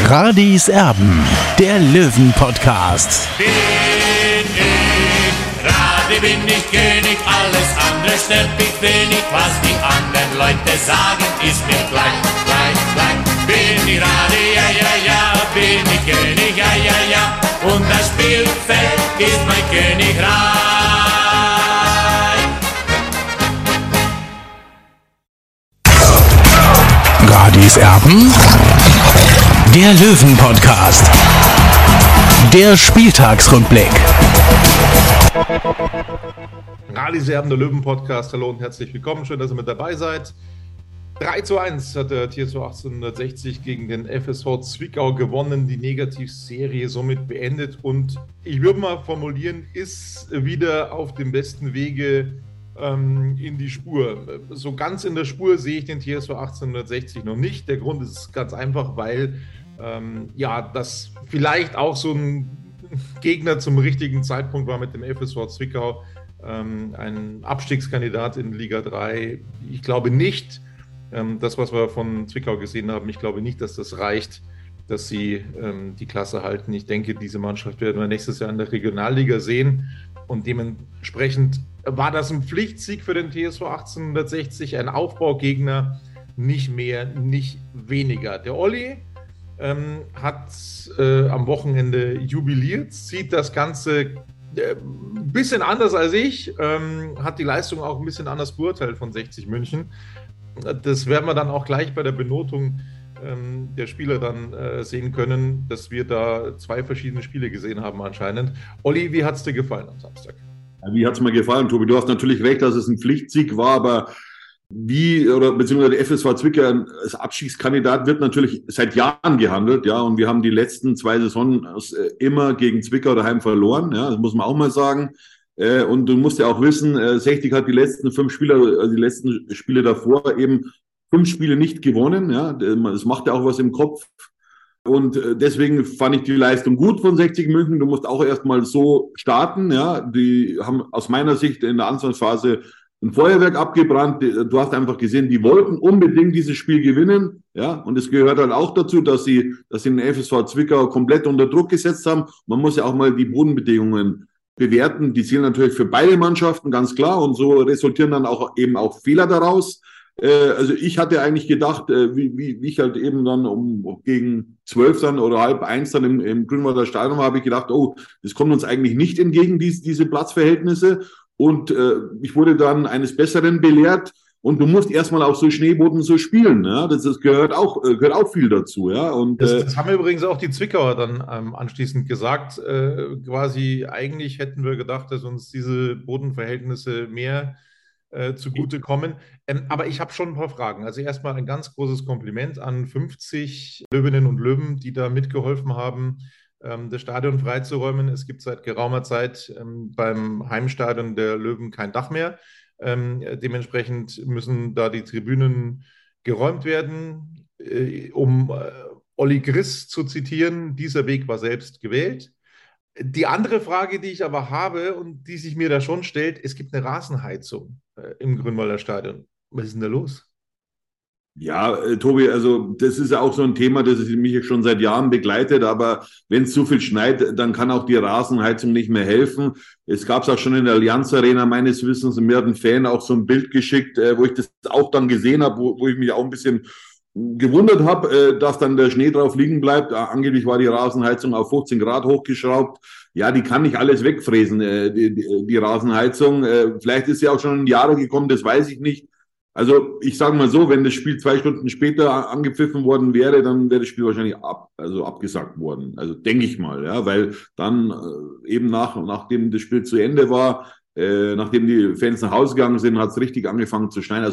Radis Erben, der Löwen-Podcast. Bin ich König, alles andere stört mich wenig. Was die anderen Leute sagen, ist mir gleich. Bin ich Radi, ja, bin ich König, ja. Und das Spielfeld ist mein Königreich. Radis Erben, der Löwen-Podcast. Der Spieltagsrückblick. Radis Erben, der Löwen-Podcast. Hallo und herzlich willkommen. Schön, dass ihr mit dabei seid. 3:1 hat der TSV 1860 gegen den FSV Zwickau gewonnen, die Negativserie somit beendet und ich würde mal formulieren, ist wieder auf dem besten Wege in die Spur. So ganz in der Spur sehe ich den TSV 1860 noch nicht. Der Grund ist ganz einfach, weil das vielleicht auch so ein Gegner zum richtigen Zeitpunkt war mit dem FSV Zwickau, ein Abstiegskandidat in Liga 3. Ich glaube nicht, das, was wir von Zwickau gesehen haben, ich glaube nicht, dass das reicht, dass sie die Klasse halten. Ich denke, diese Mannschaft werden wir nächstes Jahr in der Regionalliga sehen und dementsprechend war das ein Pflichtsieg für den TSV 1860, ein Aufbaugegner, nicht mehr, nicht weniger. Der Olli hat am Wochenende jubiliert, sieht das Ganze ein bisschen anders als ich, hat die Leistung auch ein bisschen anders beurteilt von 60 München. Das werden wir dann auch gleich bei der Benotung der Spieler dann sehen können, dass wir da zwei verschiedene Spiele gesehen haben anscheinend. Olli, wie hat es dir gefallen am Samstag? Wie hat es mir gefallen, Tobi? Du hast natürlich recht, dass es ein Pflichtsieg war, aber beziehungsweise der FSV Zwickau als Abstiegskandidat wird natürlich seit Jahren gehandelt, ja, und wir haben die letzten 2 Saisons immer gegen Zwickau daheim verloren, ja, das muss man auch mal sagen. Und du musst ja auch wissen, 60 hat die letzten 5 Spiele, also die letzten Spiele davor eben 5 Spiele nicht gewonnen, ja, das macht ja auch was im Kopf. Und deswegen fand ich die Leistung gut von 60 München. Du musst auch erstmal so starten, ja. Die haben aus meiner Sicht in der Anfangsphase ein Feuerwerk abgebrannt. Du hast einfach gesehen, die wollten unbedingt dieses Spiel gewinnen, ja. Und es gehört halt auch dazu, dass sie den FSV Zwickau komplett unter Druck gesetzt haben. Man muss ja auch mal die Bodenbedingungen bewerten. Die zählen natürlich für beide Mannschaften, ganz klar. Und so resultieren dann auch eben auch Fehler daraus. Also ich hatte eigentlich gedacht, wie ich halt eben dann gegen 12 dann oder 12:30 dann im Grünwalder Stadion habe ich gedacht, oh, das kommt uns eigentlich nicht entgegen, diese Platzverhältnisse. Und ich wurde dann eines Besseren belehrt. Und du musst erstmal auf so Schneeboden so spielen, ja, das gehört auch viel dazu, ja. Und das haben übrigens auch die Zwickauer dann anschließend gesagt. Quasi eigentlich hätten wir gedacht, dass uns diese Bodenverhältnisse mehr zugutekommen. Aber ich habe schon ein paar Fragen. Also erstmal ein ganz großes Kompliment an 50 Löwinnen und Löwen, die da mitgeholfen haben, das Stadion freizuräumen. Es gibt seit geraumer Zeit beim Heimstadion der Löwen kein Dach mehr. Dementsprechend müssen da die Tribünen geräumt werden. Um Olli Griss zu zitieren, dieser Weg war selbst gewählt. Die andere Frage, die ich aber habe und die sich mir da schon stellt, es gibt eine Rasenheizung im Grünwalder Stadion. Was ist denn da los? Ja, Tobi, also das ist ja auch so ein Thema, das mich schon seit Jahren begleitet, aber wenn es zu viel schneit, dann kann auch die Rasenheizung nicht mehr helfen. Es gab es auch schon in der Allianz Arena meines Wissens, und mir hat ein Fan auch so ein Bild geschickt, wo ich das auch dann gesehen habe, wo ich mich auch ein bisschen gewundert habe, dass dann der Schnee drauf liegen bleibt. Angeblich war die Rasenheizung auf 15 Grad hochgeschraubt. Ja, die kann nicht alles wegfräsen, die Rasenheizung. Vielleicht ist sie auch schon in Jahre gekommen, das weiß ich nicht. Also ich sage mal so, wenn das Spiel 2 Stunden später angepfiffen worden wäre, dann wäre das Spiel wahrscheinlich abgesagt worden. Also denke ich mal, ja, weil dann eben nachdem das Spiel zu Ende war, nachdem die Fans nach Hause gegangen sind, hat es richtig angefangen zu schneien,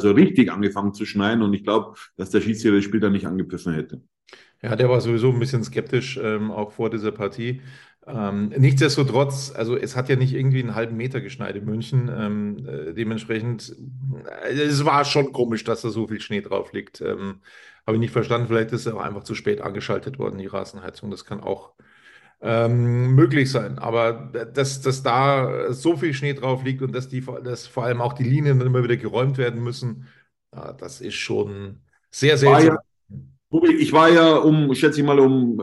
und ich glaube, dass der Schiedsrichter das Spiel dann nicht angepfiffen hätte. Ja, der war sowieso ein bisschen skeptisch, auch vor dieser Partie. Nichtsdestotrotz, also es hat ja nicht irgendwie einen halben Meter geschneit in München. Dementsprechend, es war schon komisch, dass da so viel Schnee drauf liegt. Habe ich nicht verstanden, vielleicht ist er auch einfach zu spät angeschaltet worden, die Rasenheizung. Das kann auch möglich sein. Aber dass da so viel Schnee drauf liegt und dass vor allem auch die Linien dann immer wieder geräumt werden müssen, das ist schon sehr seltsam. Ich war ja schätze ich mal, um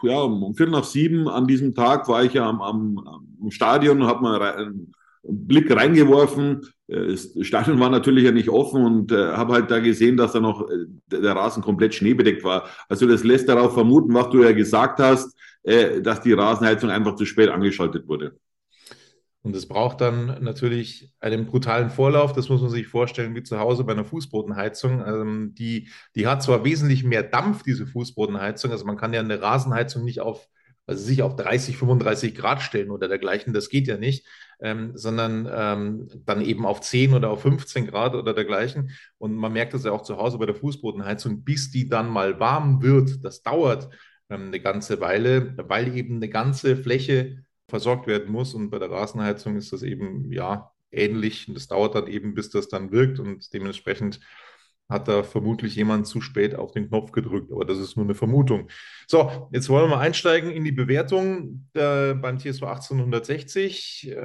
6:45 an diesem Tag war ich ja am Stadion und habe mal einen Blick reingeworfen. Das Stadion war natürlich ja nicht offen und habe halt da gesehen, dass da noch der Rasen komplett schneebedeckt war. Also das lässt darauf vermuten, was du ja gesagt hast, dass die Rasenheizung einfach zu spät angeschaltet wurde. Und es braucht dann natürlich einen brutalen Vorlauf. Das muss man sich vorstellen wie zu Hause bei einer Fußbodenheizung. Die hat zwar wesentlich mehr Dampf, diese Fußbodenheizung. Also man kann ja eine Rasenheizung nicht auf 30, 35 Grad stellen oder dergleichen. Das geht ja nicht, sondern dann eben auf 10 oder auf 15 Grad oder dergleichen. Und man merkt das ja auch zu Hause bei der Fußbodenheizung, bis die dann mal warm wird. Das dauert eine ganze Weile, weil eben eine ganze Fläche versorgt werden muss. Und bei der Rasenheizung ist das eben ja ähnlich. Und das dauert dann eben, bis das dann wirkt. Und dementsprechend hat da vermutlich jemand zu spät auf den Knopf gedrückt. Aber das ist nur eine Vermutung. So, jetzt wollen wir mal einsteigen in die Bewertung beim TSV 1860.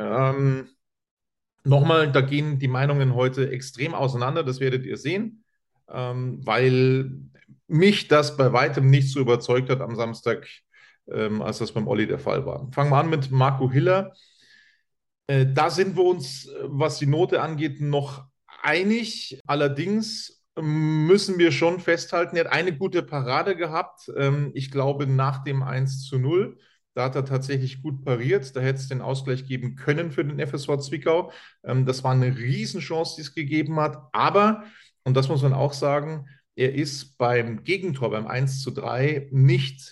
Nochmal, da gehen die Meinungen heute extrem auseinander. Das werdet ihr sehen, weil mich das bei weitem nicht so überzeugt hat am Samstag, als das beim Olli der Fall war. Fangen wir an mit Marco Hiller. Da sind wir uns, was die Note angeht, noch einig. Allerdings müssen wir schon festhalten, er hat eine gute Parade gehabt. Ich glaube, nach dem 1:0, da hat er tatsächlich gut pariert. Da hätte es den Ausgleich geben können für den FSV Zwickau. Das war eine Riesenchance, die es gegeben hat. Aber, und das muss man auch sagen, er ist beim Gegentor, beim 1:3, nicht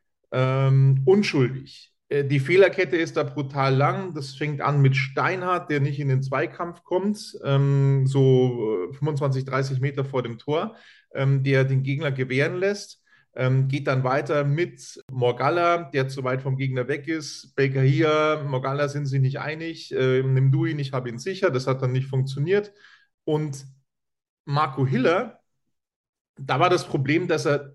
unschuldig. Die Fehlerkette ist da brutal lang. Das fängt an mit Steinhardt, der nicht in den Zweikampf kommt, so 25, 30 Meter vor dem Tor, der den Gegner gewähren lässt. Geht dann weiter mit Morgalla, der zu weit vom Gegner weg ist. Belkahia, Morgalla sind sich nicht einig. Nimm du ihn, ich habe ihn sicher. Das hat dann nicht funktioniert. Und Marco Hiller, da war das Problem, dass er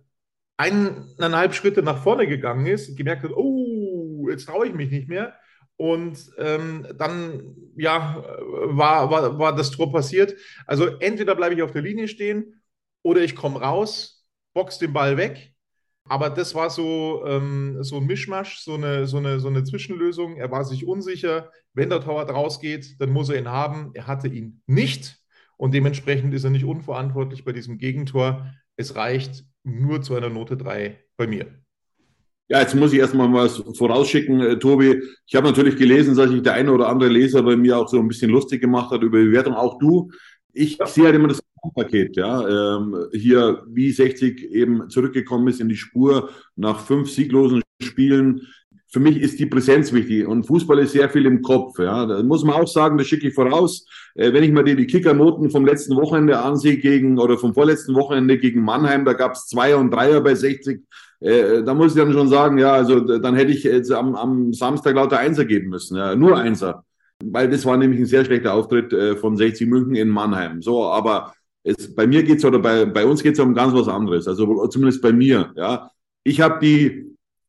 1,5 Schritte nach vorne gegangen ist, gemerkt hat, oh, jetzt traue ich mich nicht mehr. Und dann ja, war das Tor passiert. Also entweder bleibe ich auf der Linie stehen oder ich komme raus, box den Ball weg. Aber das war so ein Mischmasch, so eine Zwischenlösung. Er war sich unsicher. Wenn der Torwart rausgeht, dann muss er ihn haben. Er hatte ihn nicht. Und dementsprechend ist er nicht unverantwortlich bei diesem Gegentor. Es reicht nur zu einer Note 3 bei mir. Ja, jetzt muss ich erstmal was vorausschicken, Tobi. Ich habe natürlich gelesen, dass sich der eine oder andere Leser bei mir auch so ein bisschen lustig gemacht hat über die Bewertung, auch du. Ich sehe halt immer das Paket, ja. Hier, wie 60 eben zurückgekommen ist in die Spur nach 5 sieglosen Spielen. Für mich ist die Präsenz wichtig und Fußball ist sehr viel im Kopf. Ja, da muss man auch sagen, das schicke ich voraus. Wenn ich mir die Kickernoten vom letzten Wochenende ansehe oder vom vorletzten Wochenende gegen Mannheim, da gab es 2er und 3er bei 60. Da muss ich dann schon sagen, ja, also dann hätte ich jetzt am Samstag lauter Einser geben müssen, ja, nur Einser, weil das war nämlich ein sehr schlechter Auftritt von 60 München in Mannheim. So, aber bei mir geht's oder bei uns geht's um ganz was anderes. Also zumindest bei mir. Ja, ich habe die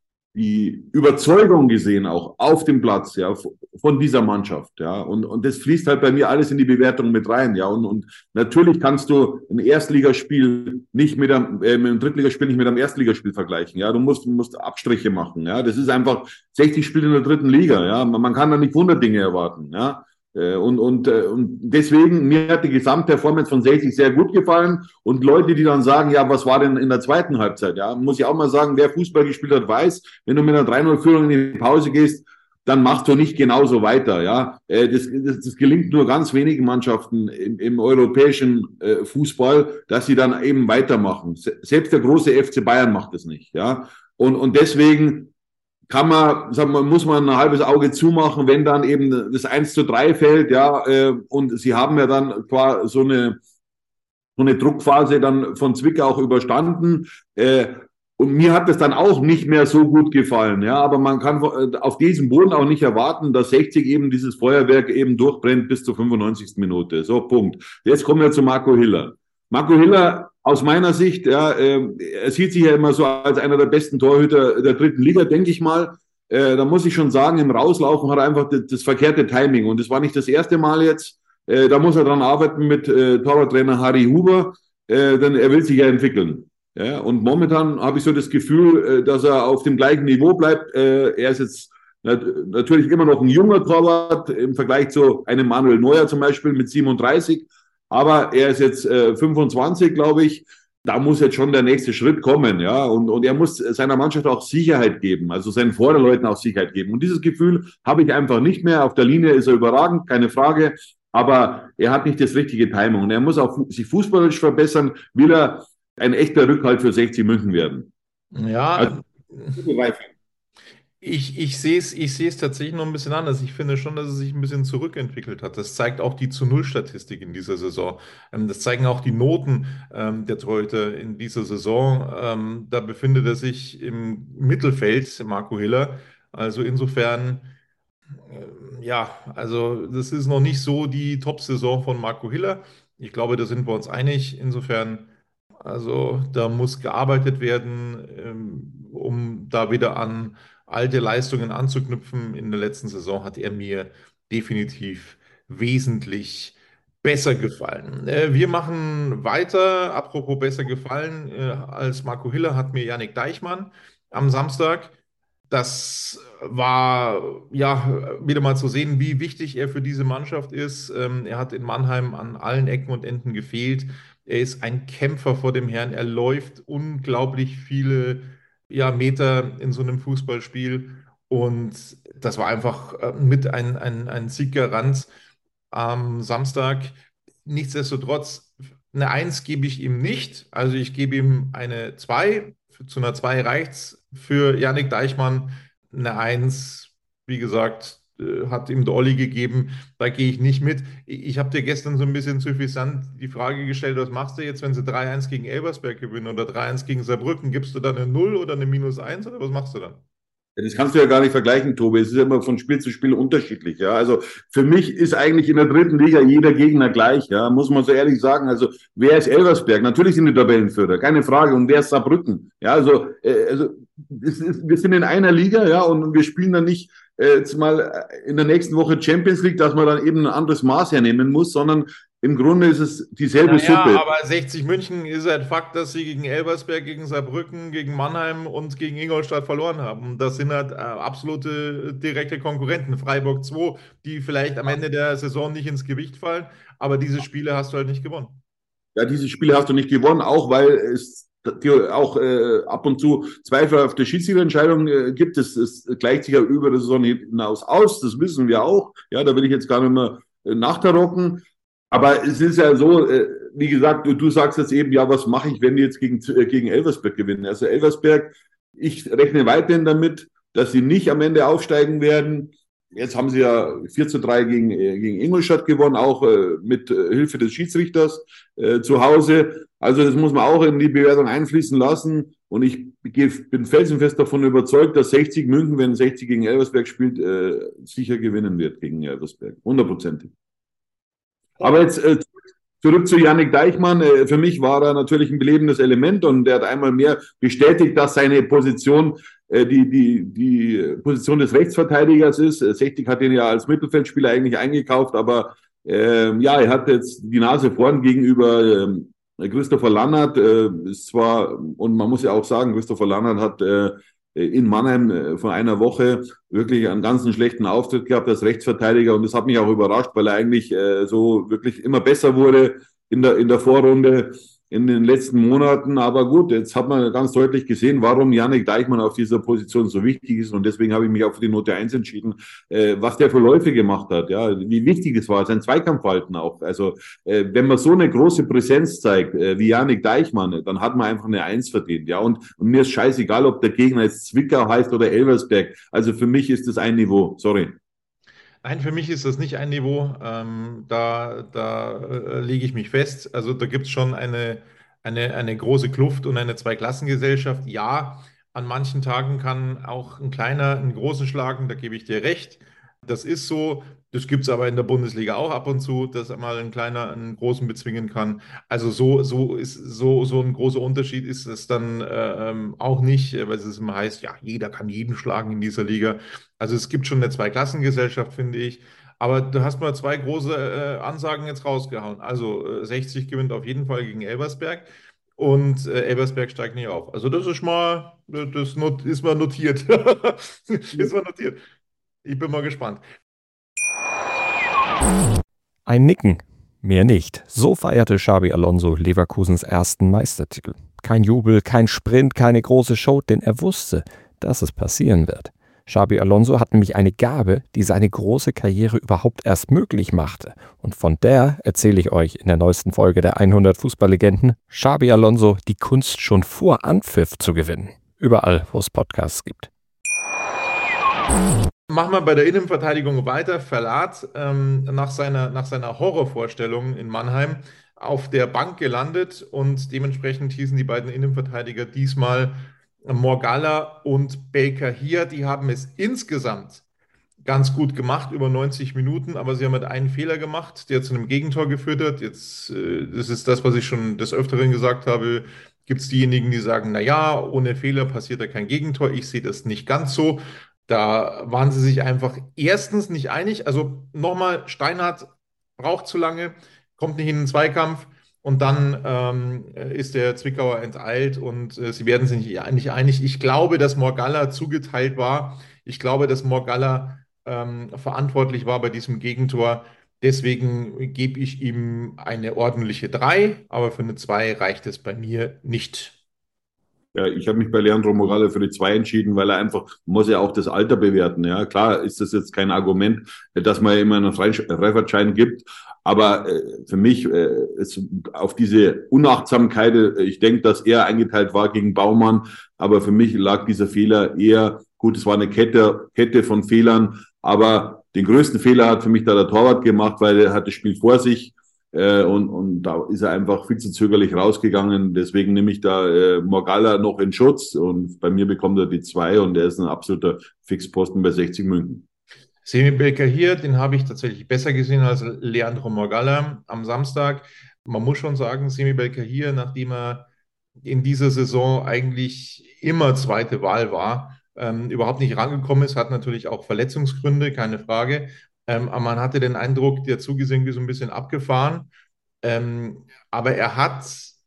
Überzeugung gesehen, auch auf dem Platz, ja, von dieser Mannschaft, ja, und das fließt halt bei mir alles in die Bewertung mit rein, ja, und natürlich kannst du ein Erstligaspiel nicht mit einem Drittligaspiel nicht mit einem Erstligaspiel vergleichen, ja, du musst Abstriche machen, ja, das ist einfach 60 Spiele in der dritten Liga, ja, man kann da nicht Wunderdinge erwarten, ja. Und deswegen, mir hat die Gesamtperformance von 60 sehr gut gefallen und Leute, die dann sagen, ja, was war denn in der zweiten Halbzeit, ja, muss ich auch mal sagen, wer Fußball gespielt hat, weiß, wenn du mit einer 3:0-Führung in die Pause gehst, dann machst du nicht genauso weiter, ja, das gelingt nur ganz wenigen Mannschaften im europäischen Fußball, dass sie dann eben weitermachen, selbst der große FC Bayern macht es nicht, ja, und deswegen muss man ein halbes Auge zumachen, wenn dann eben das 1:3 fällt, ja, und sie haben ja dann quasi so eine Druckphase dann von Zwickau auch überstanden, und mir hat das dann auch nicht mehr so gut gefallen, ja, aber man kann auf diesem Boden auch nicht erwarten, dass 60 eben dieses Feuerwerk eben durchbrennt bis zur 95. Minute, so, Punkt. Jetzt kommen wir zu Marco Hiller. Marco Hiller, aus meiner Sicht, ja, er sieht sich ja immer so als einer der besten Torhüter der dritten Liga, denke ich mal. Da muss ich schon sagen, im Rauslaufen hat er einfach das verkehrte Timing. Und das war nicht das erste Mal jetzt. Da muss er dran arbeiten mit Torwarttrainer Harry Huber, denn er will sich ja entwickeln. Ja, und momentan habe ich so das Gefühl, dass er auf dem gleichen Niveau bleibt. Er ist jetzt natürlich immer noch ein junger Torwart im Vergleich zu einem Manuel Neuer zum Beispiel mit 37. Aber er ist jetzt 25, glaube ich. Da muss jetzt schon der nächste Schritt kommen, ja. Und er muss seiner Mannschaft auch Sicherheit geben, also seinen Vorderleuten auch Sicherheit geben. Und dieses Gefühl habe ich einfach nicht mehr. Auf der Linie ist er überragend, keine Frage. Aber er hat nicht das richtige Timing. Und er muss auch sich fußballerisch verbessern, will er ein echter Rückhalt für 60 München werden. Ja, Also, ich sehe es tatsächlich noch ein bisschen anders. Ich finde schon, dass es sich ein bisschen zurückentwickelt hat. Das zeigt auch die Zu-Null-Statistik in dieser Saison. Das zeigen auch die Noten der Torhüter in dieser Saison. Da befindet er sich im Mittelfeld, Marco Hiller. Also insofern, ja, also das ist noch nicht so die Top-Saison von Marco Hiller. Ich glaube, da sind wir uns einig. Insofern, also da muss gearbeitet werden, um da wieder an alte Leistungen anzuknüpfen. In der letzten Saison hat er mir definitiv wesentlich besser gefallen. Wir machen weiter. Apropos besser gefallen, als Marco Hiller hat mir Yannick Deichmann am Samstag. Das war ja wieder mal zu sehen, wie wichtig er für diese Mannschaft ist. Er hat in Mannheim an allen Ecken und Enden gefehlt. Er ist ein Kämpfer vor dem Herrn. Er läuft unglaublich viele ja, Meter in so einem Fußballspiel. Und das war einfach mit ein Sieggarant am Samstag. Nichtsdestotrotz, eine Eins gebe ich ihm nicht. Also ich gebe ihm eine 2. Zu einer 2 reicht's für Yannick Deichmann. Eine Eins, wie gesagt, hat ihm der Olli gegeben. Da gehe ich nicht mit. Ich habe dir gestern so ein bisschen suffisant die Frage gestellt, was machst du jetzt, wenn sie 3-1 gegen Elversberg gewinnen oder 3-1 gegen Saarbrücken? Gibst du dann eine 0 oder eine -1 oder was machst du dann? das kannst du ja gar nicht vergleichen, Tobi. Es ist ja immer von Spiel zu Spiel unterschiedlich. Ja, also für mich ist eigentlich in der dritten Liga jeder Gegner gleich. Ja, muss man so ehrlich sagen. Also wer ist Elversberg? Natürlich sind die Tabellenführer, keine Frage. Und wer ist Saarbrücken? Ja, also wir sind in einer Liga, ja, und wir spielen dann nicht jetzt mal in der nächsten Woche Champions League, dass man dann eben ein anderes Maß hernehmen muss, sondern im Grunde ist es dieselbe Naja, Suppe. aber 60 München ist halt Fakt, dass sie gegen Elversberg, gegen Saarbrücken, gegen Mannheim und gegen Ingolstadt verloren haben. Das sind halt absolute direkte Konkurrenten. Freiburg 2, die vielleicht am Ende der Saison nicht ins Gewicht fallen, aber diese Spiele hast du halt nicht gewonnen. Ja, diese Spiele hast du nicht gewonnen, auch weil es auch ab und zu zweifelhafte Schiedsrichterentscheidungen gibt. Es gleicht sich ja über die Saison hinaus aus, das wissen wir auch. Ja, da will ich jetzt gar nicht mehr nachtarocken. Aber es ist ja so, wie gesagt, du sagst jetzt eben, ja, was mache ich, wenn die jetzt gegen Elversberg gewinnen? Also Elversberg, ich rechne weiterhin damit, dass sie nicht am Ende aufsteigen werden. Jetzt haben sie ja 4:3 gegen Ingolstadt gewonnen, auch mit Hilfe des Schiedsrichters zu Hause. Also das muss man auch in die Bewertung einfließen lassen. Und ich bin felsenfest davon überzeugt, dass 60 München, wenn 60 gegen Elversberg spielt, sicher gewinnen wird gegen Elversberg. 100%. Aber jetzt zurück zu Yannick Deichmann. Für mich war er natürlich ein belebendes Element und er hat einmal mehr bestätigt, dass seine Position die Position des Rechtsverteidigers ist. 60 hat ihn ja als Mittelfeldspieler eigentlich eingekauft, aber ja, er hat jetzt die Nase vorn gegenüber Christopher Lannert. Ist zwar, und man muss ja auch sagen, Christopher Lannert hat in Mannheim vor einer Woche wirklich einen ganz schlechten Auftritt gehabt als Rechtsverteidiger und das hat mich auch überrascht, weil er eigentlich so wirklich immer besser wurde in der Vorrunde in den letzten Monaten. Aber gut, jetzt hat man ganz deutlich gesehen, warum Yannick Deichmann auf dieser Position so wichtig ist und deswegen habe ich mich auch für die Note 1 entschieden, was der für Läufe gemacht hat, ja, wie wichtig es war, sein Zweikampfverhalten auch. Also wenn man so eine große Präsenz zeigt, wie Yannick Deichmann, dann hat man einfach eine 1 verdient, ja, und mir ist scheißegal, ob der Gegner jetzt Zwickau heißt oder Elversberg. Also für mich ist das ein Niveau, sorry. Nein, für mich ist das nicht ein Niveau. Da lege ich mich fest. Also da gibt es schon eine große Kluft und eine Zweiklassengesellschaft. Ja, an manchen Tagen kann auch ein kleiner einen großen schlagen, da gebe ich dir recht. Das ist so. Das gibt es aber in der Bundesliga auch ab und zu, dass mal ein kleiner einen großen bezwingen kann. Also so ein großer Unterschied ist es dann auch nicht, weil es immer heißt, ja, jeder kann jeden schlagen in dieser Liga. Also es gibt schon eine Zweiklassengesellschaft, finde ich. Aber du hast mal zwei große Ansagen jetzt rausgehauen. Also 60 gewinnt auf jeden Fall gegen Elversberg. und Elversberg steigt nicht auf. Also das ist mal, ist mal notiert. Ist mal notiert. Ich bin mal gespannt. Ein Nicken, mehr nicht. So feierte Xabi Alonso Leverkusens ersten Meistertitel. Kein Jubel, kein Sprint, keine große Show, denn er wusste, dass es passieren wird. Xabi Alonso hat nämlich eine Gabe, die seine große Karriere überhaupt erst möglich machte. Und von der erzähle ich euch in der neuesten Folge der 100 Fußballlegenden. Xabi Alonso, die Kunst schon vor Anpfiff zu gewinnen. Überall, wo es Podcasts gibt. Machen wir bei der Innenverteidigung weiter. Verlat nach seiner Horrorvorstellung in Mannheim auf der Bank gelandet und dementsprechend hießen die beiden Innenverteidiger diesmal Morgalla und Belkahir. Die haben es insgesamt ganz gut gemacht über 90 Minuten, aber sie haben halt einen Fehler gemacht, der zu einem Gegentor geführt hat. Jetzt, das ist das, was ich schon des Öfteren gesagt habe. Gibt es diejenigen, die sagen, naja, ohne Fehler passiert da kein Gegentor. Ich sehe das nicht ganz so. Da waren sie sich einfach erstens nicht einig. Also nochmal, Steinhardt braucht zu lange, kommt nicht in den Zweikampf und dann ist der Zwickauer enteilt und sie werden sich nicht einig. Ich glaube, dass Morgalla zugeteilt war. Ich glaube, dass Morgalla verantwortlich war bei diesem Gegentor. Deswegen gebe ich ihm eine ordentliche 3, aber für eine 2 reicht es bei mir nicht. Ja, ich habe mich bei Leandro Morgalla für die 2 entschieden, weil er einfach, muss ja auch das Alter bewerten. Ja, klar ist das jetzt kein Argument, dass man immer einen Freifahrtschein gibt. Aber für mich ist auf diese Unachtsamkeit, ich denke, dass er eingeteilt war gegen Baumann. Aber für mich lag dieser Fehler eher, gut, es war eine Kette von Fehlern. Aber den größten Fehler hat für mich da der Torwart gemacht, weil er hat das Spiel vor sich. Und da ist er einfach viel zu zögerlich rausgegangen. Deswegen nehme ich da Morgalla noch in Schutz. Und bei mir bekommt er die 2 und er ist ein absoluter Fixposten bei 60 München. Semi Belkahir, den habe ich tatsächlich besser gesehen als Leandro Morgalla am Samstag. Man muss schon sagen, Semi Belkahir, nachdem er in dieser Saison eigentlich immer zweite Wahl war, überhaupt nicht rangekommen ist, hat natürlich auch Verletzungsgründe, keine Frage. Aber man hatte den Eindruck, der Zug ist irgendwie so ein bisschen abgefahren. Aber er hat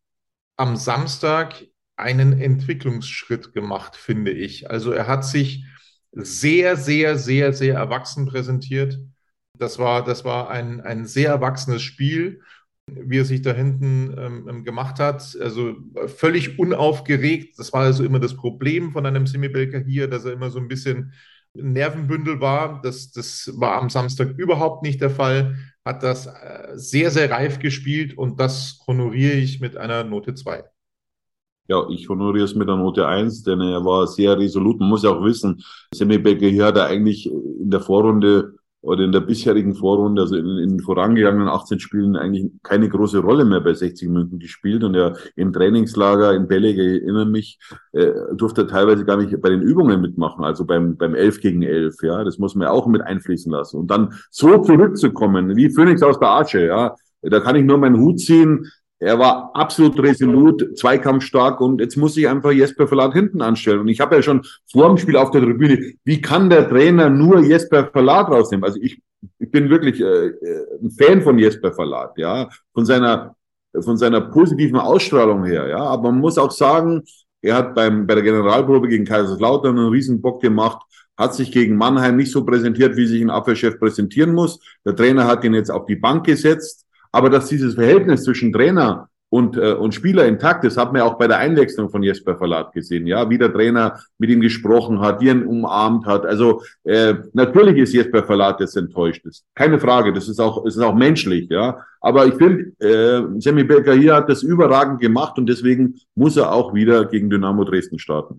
am Samstag einen Entwicklungsschritt gemacht, finde ich. Also er hat sich sehr, sehr, sehr, sehr erwachsen präsentiert. Das war ein sehr erwachsenes Spiel, wie er sich da hinten gemacht hat. Also völlig unaufgeregt. Das war also immer das Problem von einem Semi Belkahir, dass er immer so ein bisschen Nervenbündel war. Das war am Samstag überhaupt nicht der Fall. Hat das sehr, sehr reif gespielt und das honoriere ich mit einer Note 2. Ja, ich honoriere es mit der Note 1, denn er war sehr resolut. Man muss ja auch wissen, Semi Belkahir hat er eigentlich in der Vorrunde oder in der bisherigen Vorrunde, also in den vorangegangenen 18 Spielen eigentlich keine große Rolle mehr bei 60 München gespielt. Und er im Trainingslager in Belek, ich erinnere mich, durfte er teilweise gar nicht bei den Übungen mitmachen, also beim 11 gegen 11. Ja, das muss man ja auch mit einfließen lassen. Und dann so zurückzukommen, wie Phönix aus der Asche, ja, da kann ich nur meinen Hut ziehen. Er war absolut resolut, zweikampfstark und jetzt muss ich einfach Jesper Verlat hinten anstellen. Und ich habe ja schon vor dem Spiel auf der Tribüne, wie kann der Trainer nur Jesper Verlat rausnehmen? Also ich bin wirklich ein Fan von Jesper Verlat, ja, von seiner positiven Ausstrahlung her, ja. Aber man muss auch sagen, er hat bei der Generalprobe gegen Kaiserslautern einen Riesenbock gemacht, hat sich gegen Mannheim nicht so präsentiert, wie sich ein Abwehrchef präsentieren muss. Der Trainer hat ihn jetzt auf die Bank gesetzt. Aber dass dieses Verhältnis zwischen Trainer und Spieler intakt ist, hat man ja auch bei der Einwechslung von Jesper Verlat gesehen, ja, wie der Trainer mit ihm gesprochen hat, wie er ihn umarmt hat. Also natürlich ist Jesper Verlat jetzt enttäuscht, ist keine Frage, das ist auch menschlich, ja. Aber ich finde, Semi Belkahir hat das überragend gemacht und deswegen muss er auch wieder gegen Dynamo Dresden starten.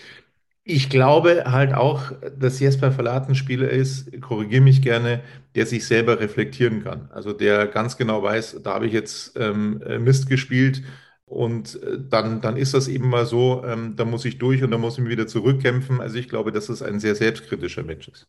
Ich glaube halt auch, dass Jesper Verlat ein Spieler ist, korrigiere mich gerne, der sich selber reflektieren kann. Also der ganz genau weiß, da habe ich jetzt Mist gespielt und dann ist das eben mal so, da muss ich durch und da muss ich mich wieder zurückkämpfen. Also ich glaube, dass es ein sehr selbstkritischer Mensch ist.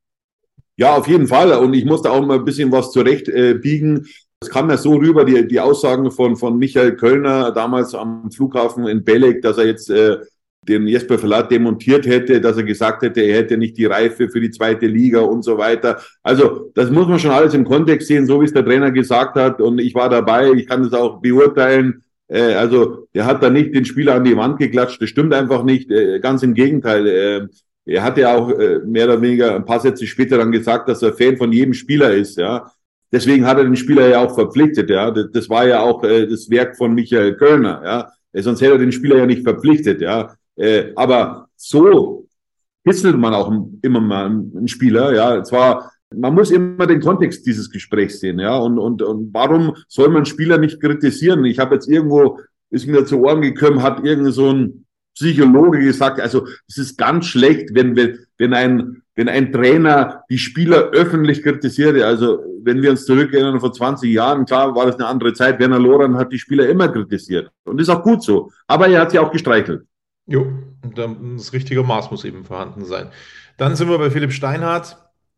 Ja, auf jeden Fall. Und ich musste auch mal ein bisschen was zurechtbiegen. Es kam ja so rüber, die Aussagen von Michael Kölner damals am Flughafen in Belek, dass er jetzt den Jesper Verlat demontiert hätte, dass er gesagt hätte, er hätte nicht die Reife für die zweite Liga und so weiter. Also das muss man schon alles im Kontext sehen, so wie es der Trainer gesagt hat. Und ich war dabei, ich kann das auch beurteilen. Also der hat da nicht den Spieler an die Wand geklatscht, das stimmt einfach nicht. Ganz im Gegenteil. Er hat ja auch mehr oder weniger ein paar Sätze später dann gesagt, dass er Fan von jedem Spieler ist. Ja, deswegen hat er den Spieler ja auch verpflichtet. Ja, das war ja auch das Werk von Michael Kölner. Ja, sonst hätte er den Spieler ja nicht verpflichtet. Ja, aber so kitzelt man auch immer mal einen Spieler. Ja, zwar man muss immer den Kontext dieses Gesprächs sehen, ja, und warum soll man einen Spieler nicht kritisieren? Ich habe jetzt irgendwo, ist mir zu Ohren gekommen, hat irgend so ein Psychologe gesagt, also es ist ganz schlecht, wenn ein Trainer die Spieler öffentlich kritisiert. Also wenn wir uns zurückerinnern vor 20 Jahren, klar war das eine andere Zeit, Werner Lorand hat die Spieler immer kritisiert und ist auch gut so, aber er hat sie auch gestreichelt. Jo, und das richtige Maß muss eben vorhanden sein. Dann sind wir bei Philipp Steinhardt.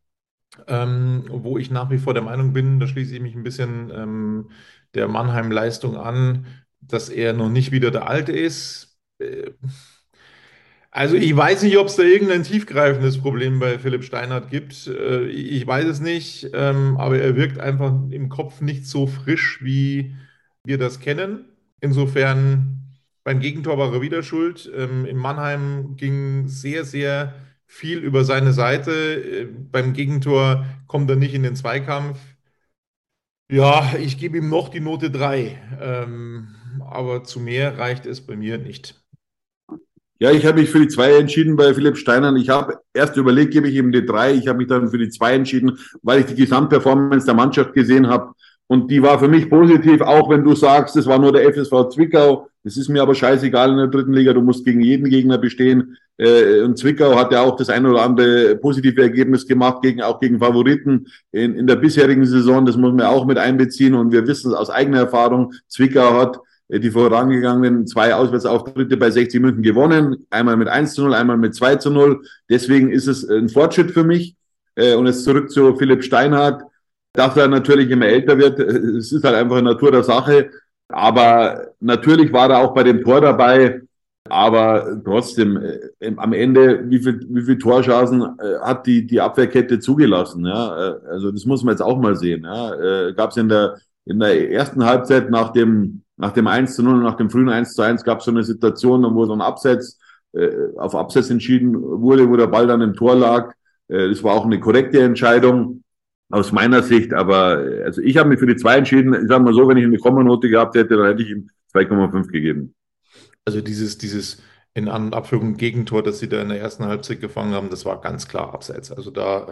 Wo ich nach wie vor der Meinung bin, da schließe ich mich ein bisschen der Mannheim-Leistung an, dass er noch nicht wieder der Alte ist. Also ich weiß nicht, ob es da irgendein tiefgreifendes Problem bei Philipp Steinhardt gibt. Ich weiß es nicht, aber er wirkt einfach im Kopf nicht so frisch, wie wir das kennen. Insofern beim Gegentor war er wieder schuld. In Mannheim ging sehr, sehr viel über seine Seite. Beim Gegentor kommt er nicht in den Zweikampf. Ja, ich gebe ihm noch die Note 3. Aber zu mehr reicht es bei mir nicht. Ja, ich habe mich für die 2 entschieden bei Philipp Steinhardt. Ich habe erst überlegt, gebe ich ihm die 3. Ich habe mich dann für die 2 entschieden, weil ich die Gesamtperformance der Mannschaft gesehen habe. Und die war für mich positiv, auch wenn du sagst, es war nur der FSV Zwickau. Das ist mir aber scheißegal in der dritten Liga. Du musst gegen jeden Gegner bestehen. Und Zwickau hat ja auch das ein oder andere positive Ergebnis gemacht, auch gegen Favoriten in der bisherigen Saison. Das muss man auch mit einbeziehen. Und wir wissen es aus eigener Erfahrung. Zwickau hat die vorangegangenen 2 Auswärtsauftritte bei 60 München gewonnen. Einmal mit 1:0, einmal mit 2:0. Deswegen ist es ein Fortschritt für mich. Und jetzt zurück zu Philipp Steinhardt. Dass er natürlich immer älter wird, es ist halt einfach eine Natur der Sache. Aber natürlich war er auch bei dem Tor dabei. Aber trotzdem, am Ende, wie viel Torchancen hat die Abwehrkette zugelassen? Ja? Also das muss man jetzt auch mal sehen. Ja? Gab es in der ersten Halbzeit nach dem 1:0, nach dem frühen 1:1, gab es so eine Situation, wo so ein Abseits auf Abseits entschieden wurde, wo der Ball dann im Tor lag. Das war auch eine korrekte Entscheidung aus meiner Sicht, aber also ich habe mich für die 2 entschieden. Ich sage mal so, wenn ich eine Komma-Note gehabt hätte, dann hätte ich ihm 2,5 gegeben. Also dieses in An- und Abführung Gegentor, das sie da in der ersten Halbzeit gefangen haben, das war ganz klar abseits. Also da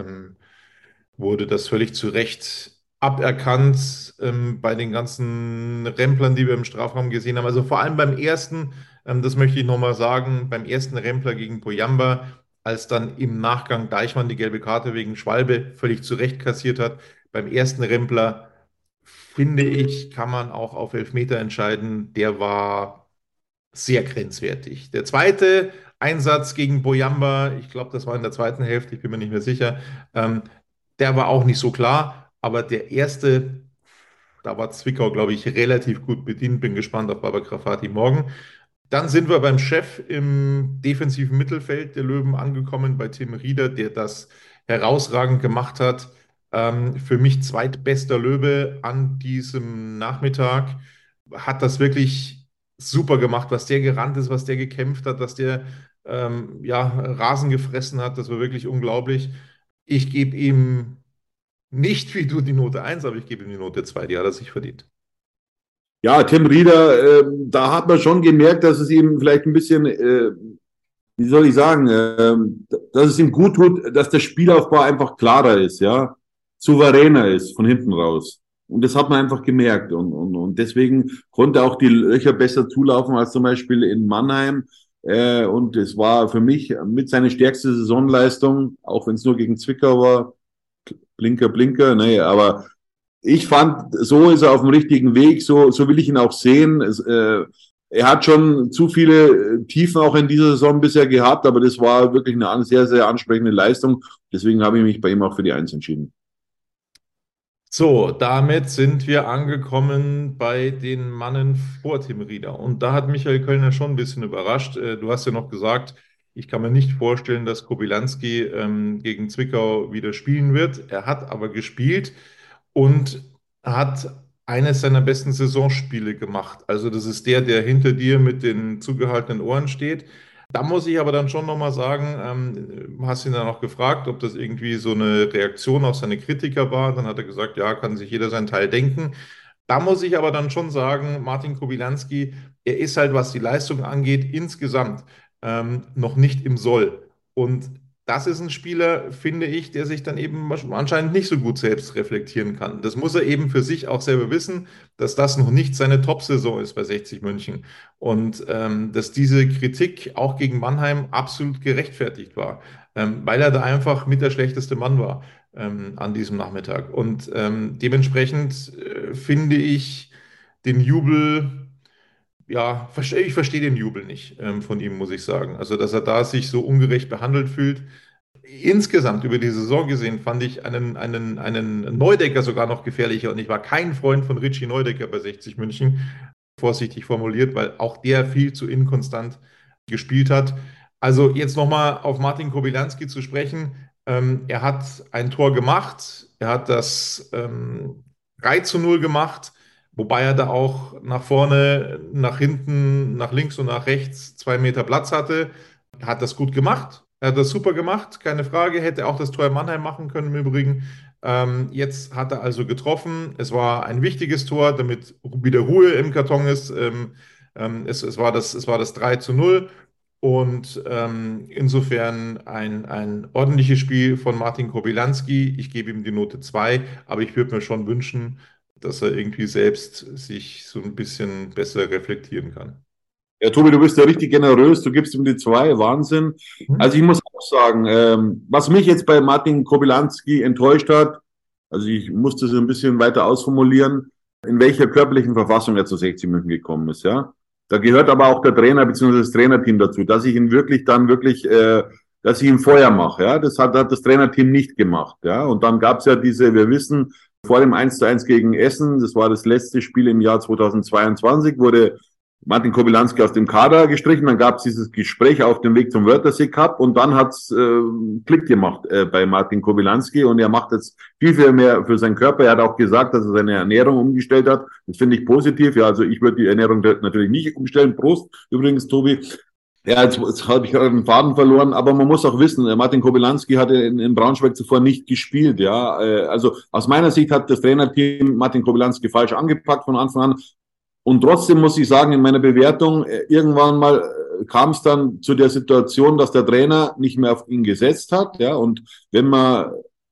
wurde das völlig zu Recht aberkannt bei den ganzen Remplern, die wir im Strafraum gesehen haben. Also vor allem beim ersten, das möchte ich nochmal sagen, beim ersten Rempler gegen Boyamba, als dann im Nachgang Deichmann die gelbe Karte wegen Schwalbe völlig zu Recht kassiert hat. Beim ersten Rempler, finde ich, kann man auch auf Elfmeter entscheiden. Der war sehr grenzwertig. Der zweite Einsatz gegen Boyamba, ich glaube, das war in der zweiten Hälfte, ich bin mir nicht mehr sicher, der war auch nicht so klar, aber der erste, da war Zwickau, glaube ich, relativ gut bedient. Bin gespannt auf Baba Grafati morgen. Dann sind wir beim Chef im defensiven Mittelfeld der Löwen angekommen, bei Tim Rieder, der das herausragend gemacht hat. Für mich zweitbester Löwe an diesem Nachmittag. Hat das wirklich super gemacht, was der gerannt ist, was der gekämpft hat, was der Rasen gefressen hat. Das war wirklich unglaublich. Ich gebe ihm nicht wie du die Note 1, aber ich gebe ihm die Note 2. Die hat er sich verdient. Ja, Tim Rieder, da hat man schon gemerkt, dass es ihm vielleicht ein bisschen, wie soll ich sagen, dass es ihm gut tut, dass der Spielaufbau einfach klarer ist, ja, souveräner ist von hinten raus. Und das hat man einfach gemerkt. Und deswegen konnte auch die Löcher besser zulaufen als zum Beispiel in Mannheim. Und es war für mich mit seiner stärkste Saisonleistung, auch wenn es nur gegen Zwickau war. Blinker, Blinker, nee, aber ich fand, so ist er auf dem richtigen Weg, so will ich ihn auch sehen. Er hat schon zu viele Tiefen auch in dieser Saison bisher gehabt, aber das war wirklich eine sehr, sehr ansprechende Leistung. Deswegen habe ich mich bei ihm auch für die 1 entschieden. So, damit sind wir angekommen bei den Mannen vor Tim Rieder. Und da hat Michael Kölner schon ein bisschen überrascht. Du hast ja noch gesagt, ich kann mir nicht vorstellen, dass Kobylanski gegen Zwickau wieder spielen wird. Er hat aber gespielt und hat eines seiner besten Saisonspiele gemacht. Also das ist der hinter dir mit den zugehaltenen Ohren steht. Da muss ich aber dann schon nochmal sagen, hast ihn dann auch gefragt, ob das irgendwie so eine Reaktion auf seine Kritiker war. Dann hat er gesagt, ja, kann sich jeder seinen Teil denken. Da muss ich aber dann schon sagen, Martin Kobylanski, er ist halt, was die Leistung angeht, insgesamt noch nicht im Soll. Und das ist ein Spieler, finde ich, der sich dann eben anscheinend nicht so gut selbst reflektieren kann. Das muss er eben für sich auch selber wissen, dass das noch nicht seine Top-Saison ist bei 60 München. Und dass diese Kritik auch gegen Mannheim absolut gerechtfertigt war, weil er da einfach mit der schlechteste Mann war an diesem Nachmittag. Und dementsprechend finde ich den Jubel, ja, ich verstehe den Jubel nicht von ihm, muss ich sagen. Also, dass er da sich so ungerecht behandelt fühlt. Insgesamt über die Saison gesehen fand ich einen Neudecker sogar noch gefährlicher und ich war kein Freund von Richie Neudecker bei 60 München, vorsichtig formuliert, weil auch der viel zu inkonstant gespielt hat. Also jetzt nochmal auf Martin Kobylanski zu sprechen. Er hat ein Tor gemacht, er hat das 3:0 gemacht, wobei er da auch nach vorne, nach hinten, nach links und nach rechts 2 Meter Platz hatte. Er hat das gut gemacht. Er hat das super gemacht, keine Frage. Hätte auch das Tor in Mannheim machen können im Übrigen. Jetzt hat er also getroffen. Es war ein wichtiges Tor, damit wieder Ruhe im Karton ist. Es war das 3:0. Und insofern ein ordentliches Spiel von Martin Kobylanski. Ich gebe ihm die Note 2, aber ich würde mir schon wünschen, dass er irgendwie selbst sich so ein bisschen besser reflektieren kann. Ja, Tobi, du bist ja richtig generös, du gibst ihm die 2, Wahnsinn. Also ich muss auch sagen, was mich jetzt bei Martin Kobylanski enttäuscht hat, also ich musste es ein bisschen weiter ausformulieren, in welcher körperlichen Verfassung er zu 60 München gekommen ist, ja. Da gehört aber auch der Trainer bzw. das Trainerteam dazu, dass ich ihn dass ich ihm Feuer mache, ja. Das hat das Trainerteam nicht gemacht, ja. Und dann gab es ja wir wissen, vor dem 1:1 gegen Essen, das war das letzte Spiel im Jahr 2022, wurde Martin Kobylanski aus dem Kader gestrichen, dann gab es dieses Gespräch auf dem Weg zum Wörthersee Cup und dann hat's Klick gemacht bei Martin Kobylanski und er macht jetzt viel mehr für seinen Körper. Er hat auch gesagt, dass er seine Ernährung umgestellt hat. Das finde ich positiv. Ja, also ich würde die Ernährung natürlich nicht umstellen. Prost übrigens, Tobi. Ja, jetzt habe ich gerade den Faden verloren, aber man muss auch wissen, Martin Kobylanski hatte in Braunschweig zuvor nicht gespielt. Ja, also aus meiner Sicht hat das Trainerteam Martin Kobylanski falsch angepackt von Anfang an. Und trotzdem muss ich sagen, in meiner Bewertung, irgendwann mal kam es dann zu der Situation, dass der Trainer nicht mehr auf ihn gesetzt hat. Ja, und wenn man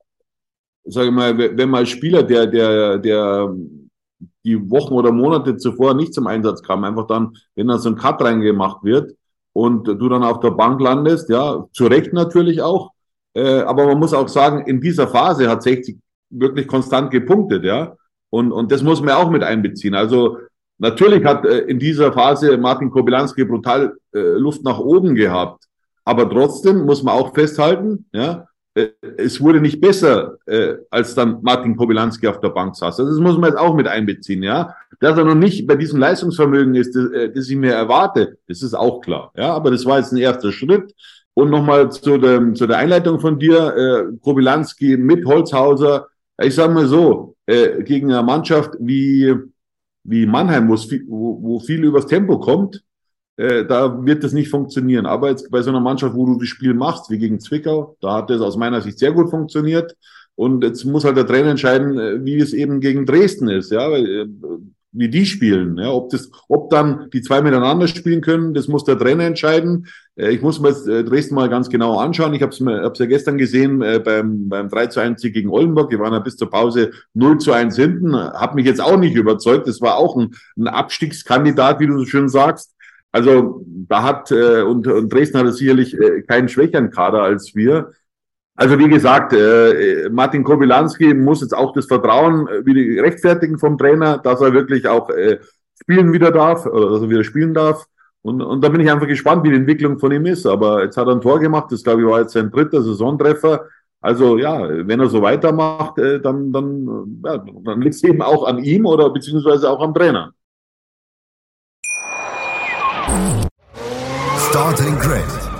als Spieler, der die Wochen oder Monate zuvor nicht zum Einsatz kam, einfach dann, wenn dann so ein Cut reingemacht wird und du dann auf der Bank landest, ja, zu Recht natürlich auch. Aber man muss auch sagen, in dieser Phase hat 60 wirklich konstant gepunktet, ja. Und das muss man auch mit einbeziehen. Also, natürlich hat in dieser Phase Martin Kobylanski brutal Luft nach oben gehabt. Aber trotzdem muss man auch festhalten, ja, es wurde nicht besser, als dann Martin Kobylanski auf der Bank saß. Also das muss man jetzt auch mit einbeziehen, ja. Dass er noch nicht bei diesem Leistungsvermögen ist, das ich mir erwarte, das ist auch klar. Ja, aber das war jetzt ein erster Schritt. Und nochmal zu der Einleitung von dir, Kobylanski mit Holzhauser. Ich sage mal so, gegen eine Mannschaft wie Mannheim, wo viel übers Tempo kommt, da wird das nicht funktionieren. Aber jetzt bei so einer Mannschaft, wo du das Spiel machst, wie gegen Zwickau, da hat das aus meiner Sicht sehr gut funktioniert. Und jetzt muss halt der Trainer entscheiden, wie es eben gegen Dresden ist, ja, wie die spielen, ja, ob dann die 2 miteinander spielen können, das muss der Trainer entscheiden. Ich muss mir jetzt Dresden mal ganz genau anschauen. Ich hab's ja gestern gesehen beim 3:1 gegen Oldenburg. Die waren ja bis zur Pause 0:1 hinten. Hat mich jetzt auch nicht überzeugt. Das war auch ein Abstiegskandidat, wie du so schön sagst. Also da hat und Dresden hatte sicherlich keinen schwächeren Kader als wir. Also wie gesagt, Martin Kobylanski muss jetzt auch das Vertrauen wieder rechtfertigen vom Trainer, dass er wirklich auch spielen wieder darf oder dass er wieder spielen darf. Und da bin ich einfach gespannt, wie die Entwicklung von ihm ist. Aber jetzt hat er ein Tor gemacht, das glaube ich war jetzt sein 3. Saisontreffer. Also ja, wenn er so weitermacht, dann liegt es eben auch an ihm oder beziehungsweise auch am Trainer. Starting Grid,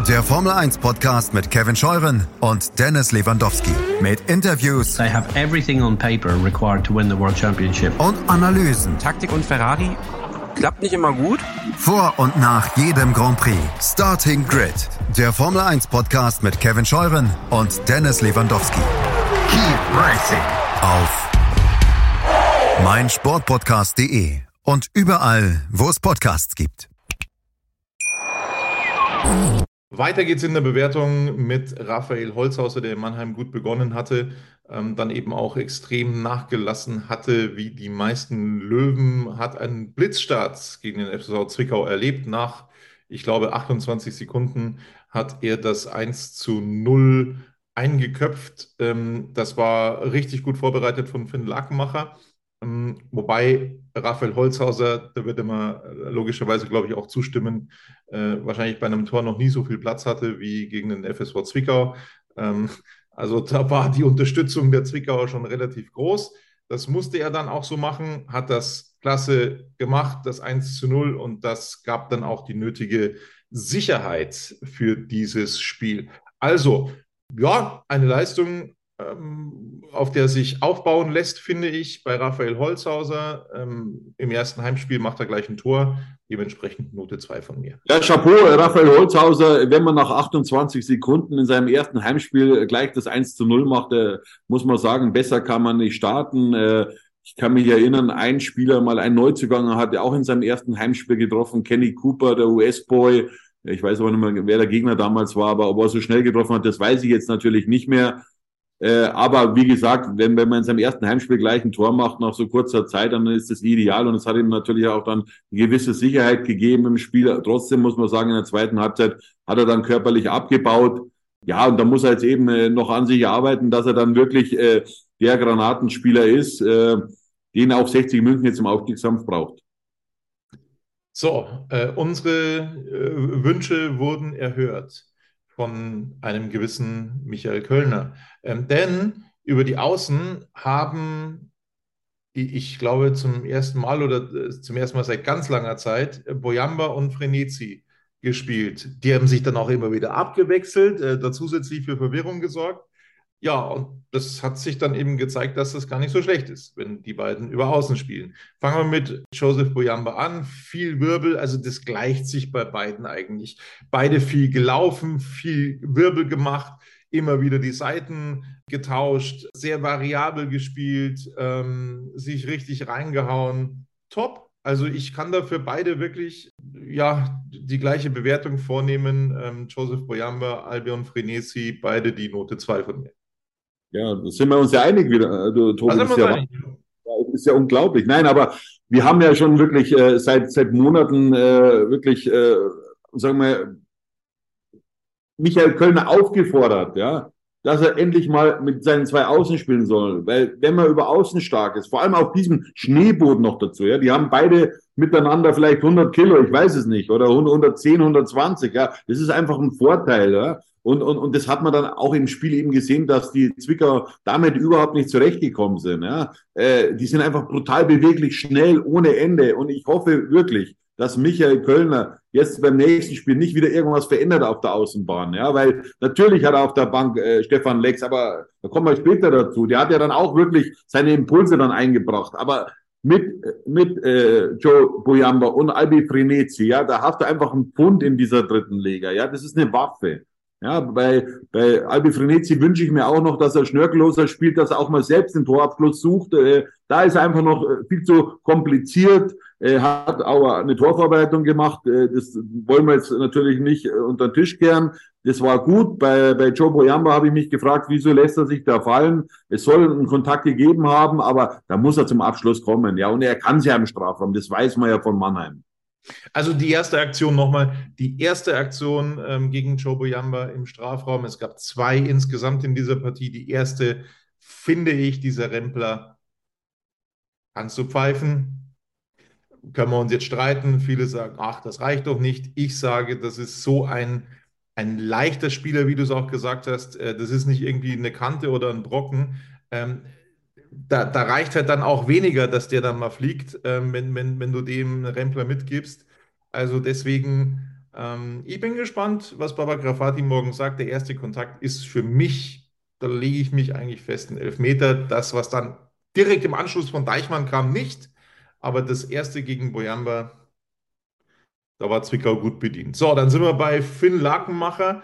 Der Formel 1 Podcast mit Kevin Scheuren und Dennis Lewandowski. Mit Interviews. They have everything on paper required to win the World Championship. Und Analysen. Taktik und Ferrari klappt nicht immer gut. Vor und nach jedem Grand Prix. Starting Grid. Der Formel 1 Podcast mit Kevin Scheuren und Dennis Lewandowski. Keep racing. Auf meinsportpodcast.de und überall, wo es Podcasts gibt. Weiter geht's in der Bewertung mit Raphael Holzhauser, der in Mannheim gut begonnen hatte, dann eben auch extrem nachgelassen hatte, wie die meisten Löwen, hat einen Blitzstart gegen den FSV Zwickau erlebt. Nach, ich glaube, 28 Sekunden hat er das 1:0 eingeköpft. Das war richtig gut vorbereitet von Finn Lakenmacher. Wobei Raphael Holzhauser, da wird immer logischerweise, glaube ich, auch zustimmen, wahrscheinlich bei einem Tor noch nie so viel Platz hatte wie gegen den FSV Zwickau. Also da war die Unterstützung der Zwickauer schon relativ groß. Das musste er dann auch so machen, hat das klasse gemacht, das 1:0, und das gab dann auch die nötige Sicherheit für dieses Spiel. Also, ja, eine Leistung, auf der sich aufbauen lässt, finde ich, bei Raphael Holzhauser. Im ersten Heimspiel macht er gleich ein Tor, dementsprechend Note 2 von mir. Ja, Chapeau, Raphael Holzhauser, wenn man nach 28 Sekunden in seinem ersten Heimspiel gleich das 1:0 macht, muss man sagen, besser kann man nicht starten. Ich kann mich erinnern, ein Spieler, mal ein Neuzugang, hat er auch in seinem ersten Heimspiel getroffen, Kenny Cooper, der US-Boy. Ich weiß aber nicht mehr, wer der Gegner damals war, aber ob er so schnell getroffen hat, das weiß ich jetzt natürlich nicht mehr. Aber wie gesagt, wenn man in seinem ersten Heimspiel gleich ein Tor macht nach so kurzer Zeit, dann ist das ideal, und es hat ihm natürlich auch dann eine gewisse Sicherheit gegeben im Spiel. Trotzdem muss man sagen, in der zweiten Halbzeit hat er dann körperlich abgebaut. Ja, und da muss er jetzt eben noch an sich arbeiten, dass er dann wirklich der Granatenspieler ist, den auch 60 München jetzt im Aufstiegskampf braucht. So, unsere Wünsche wurden erhört von einem gewissen Michael Kölner. Denn über die Außen haben, ich glaube, zum ersten Mal seit ganz langer Zeit Boyamba und Frenetzi gespielt. Die haben sich dann auch immer wieder abgewechselt, da zusätzlich für Verwirrung gesorgt. Ja, und das hat sich dann eben gezeigt, dass das gar nicht so schlecht ist, wenn die beiden über Außen spielen. Fangen wir mit Joseph Boyamba an. Viel Wirbel, also das gleicht sich bei beiden eigentlich. Beide viel gelaufen, viel Wirbel gemacht, immer wieder die Seiten getauscht, sehr variabel gespielt, sich richtig reingehauen. Top. Also ich kann dafür beide wirklich die gleiche Bewertung vornehmen. Joseph Boyamba, Albion Frenetzi, beide die Note 2 von mir. Ja, da sind wir uns ja einig wieder, Tobi. Ist ja unglaublich. Nein, aber wir haben ja schon wirklich seit Monaten sagen wir, Michael Kölner aufgefordert, ja, dass er endlich mal mit seinen zwei Außen spielen soll. Weil wenn man über Außen stark ist, vor allem auf diesem Schneeboden noch dazu, ja, die haben beide miteinander vielleicht 100 Kilo, ich weiß es nicht, oder 110, 120, ja, das ist einfach ein Vorteil, ja. Und das hat man dann auch im Spiel eben gesehen, dass die Zwickauer damit überhaupt nicht zurechtgekommen sind. Ja. Die sind einfach brutal beweglich, schnell, ohne Ende. Und ich hoffe wirklich, dass Michael Kölner jetzt beim nächsten Spiel nicht wieder irgendwas verändert auf der Außenbahn. Ja, weil natürlich hat er auf der Bank Stefan Lex, aber da kommen wir später dazu. Der hat ja dann auch wirklich seine Impulse dann eingebracht. Aber mit Joe Boyamba und Albi Frenetzi, ja, da hast du einfach einen Pfund in dieser dritten Liga. Ja, das ist eine Waffe. Ja, bei Albi Frenetzi wünsche ich mir auch noch, dass er schnörkelloser spielt, dass er auch mal selbst den Torabschluss sucht. Da ist er einfach noch viel zu kompliziert. Hat aber eine Torvorbereitung gemacht. Das wollen wir jetzt natürlich nicht unter den Tisch kehren. Das war gut. Bei Joe Boyamba habe ich mich gefragt, wieso lässt er sich da fallen? Es soll einen Kontakt gegeben haben, aber da muss er zum Abschluss kommen. Ja, und er kann es ja im Strafraum. Das weiß man ja von Mannheim. Also die erste Aktion gegen Joe Boyamba im Strafraum. Es gab 2 insgesamt in dieser Partie. Die erste, finde ich, dieser Rempler anzupfeifen. Können wir uns jetzt streiten. Viele sagen, ach, das reicht doch nicht. Ich sage, das ist so ein leichter Spieler, wie du es auch gesagt hast. Das ist nicht irgendwie eine Kante oder ein Brocken. Da reicht halt dann auch weniger, dass der dann mal fliegt, wenn du dem einen Rempler mitgibst. Also deswegen Ich bin gespannt, was Baba Grafati morgen sagt. Der erste Kontakt ist für mich, da lege ich mich eigentlich fest, ein Elfmeter. Das, was dann direkt im Anschluss von Deichmann kam, nicht. Aber das erste gegen Boyamba, da war Zwickau gut bedient. So, dann sind wir bei Finn Lakenmacher.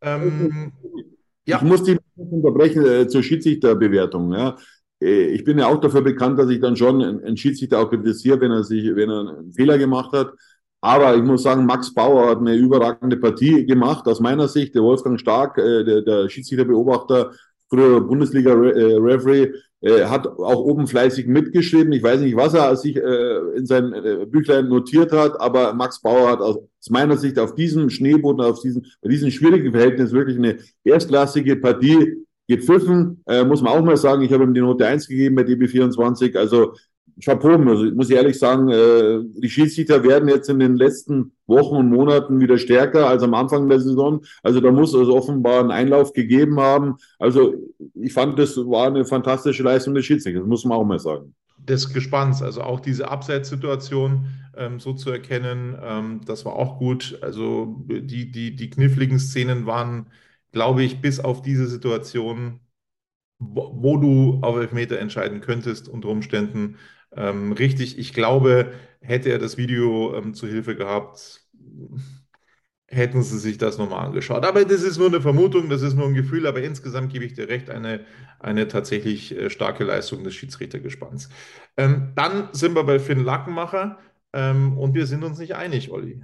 Ich muss die unterbrechen zur Schiedsrichterbewertung. Ja. Ich bin ja auch dafür bekannt, dass ich dann schon einen Schiedsrichter auch kritisiere, wenn er einen Fehler gemacht hat. Aber ich muss sagen, Max Bauer hat eine überragende Partie gemacht. Aus meiner Sicht, der Wolfgang Stark, der Schiedsrichterbeobachter, früher Bundesliga-Referee, hat auch oben fleißig mitgeschrieben. Ich weiß nicht, was er sich in sein Büchlein notiert hat, aber Max Bauer hat aus meiner Sicht auf diesem Schneeboden, bei diesem schwierigen Verhältnis wirklich eine erstklassige Partie gepfiffen. Muss man auch mal sagen, ich habe ihm die Note 1 gegeben bei DB24. Also Chapeau, muss ich ehrlich sagen, die Schiedsrichter werden jetzt in den letzten Wochen und Monaten wieder stärker als am Anfang der Saison. Also da muss es offenbar einen Einlauf gegeben haben. Also ich fand, das war eine fantastische Leistung des Schiedsrichters, das muss man auch mal sagen. Des Gespanns, also auch diese Abseitssituation so zu erkennen, das war auch gut. Also die kniffligen Szenen waren, glaube ich, bis auf diese Situation, wo du auf Elfmeter entscheiden könntest, unter Umständen richtig. Ich glaube, hätte er das Video zu Hilfe gehabt, hätten sie sich das nochmal angeschaut. Aber das ist nur eine Vermutung, das ist nur ein Gefühl, aber insgesamt gebe ich dir recht, eine tatsächlich starke Leistung des Schiedsrichtergespanns. Dann sind wir bei Finn Lakenmacher und wir sind uns nicht einig, Olli.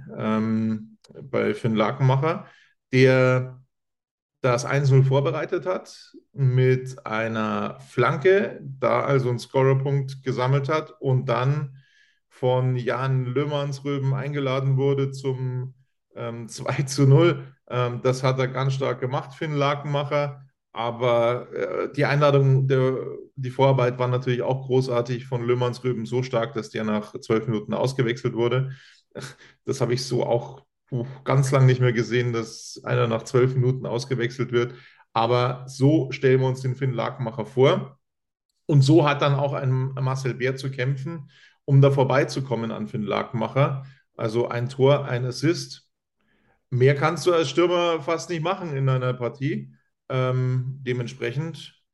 Bei Finn Lakenmacher, der das 1-0 vorbereitet hat mit einer Flanke, da also einen Scorerpunkt gesammelt hat und dann von Jan Löhmannsröben eingeladen wurde zum 2-0. Das hat er ganz stark gemacht, Finn Lakenmacher. Aber die Einladung, die Vorarbeit war natürlich auch großartig von Löhmannsröben, so stark, dass der nach 12 Minuten ausgewechselt wurde. Das habe ich so auch ganz lange nicht mehr gesehen, dass einer nach 12 Minuten ausgewechselt wird. Aber so stellen wir uns den Finn Lakenmacher vor. Und so hat dann auch ein Marcel Bär zu kämpfen, um da vorbeizukommen an Finn Lakenmacher. Also ein Tor, ein Assist. Mehr kannst du als Stürmer fast nicht machen in einer Partie. Dementsprechend,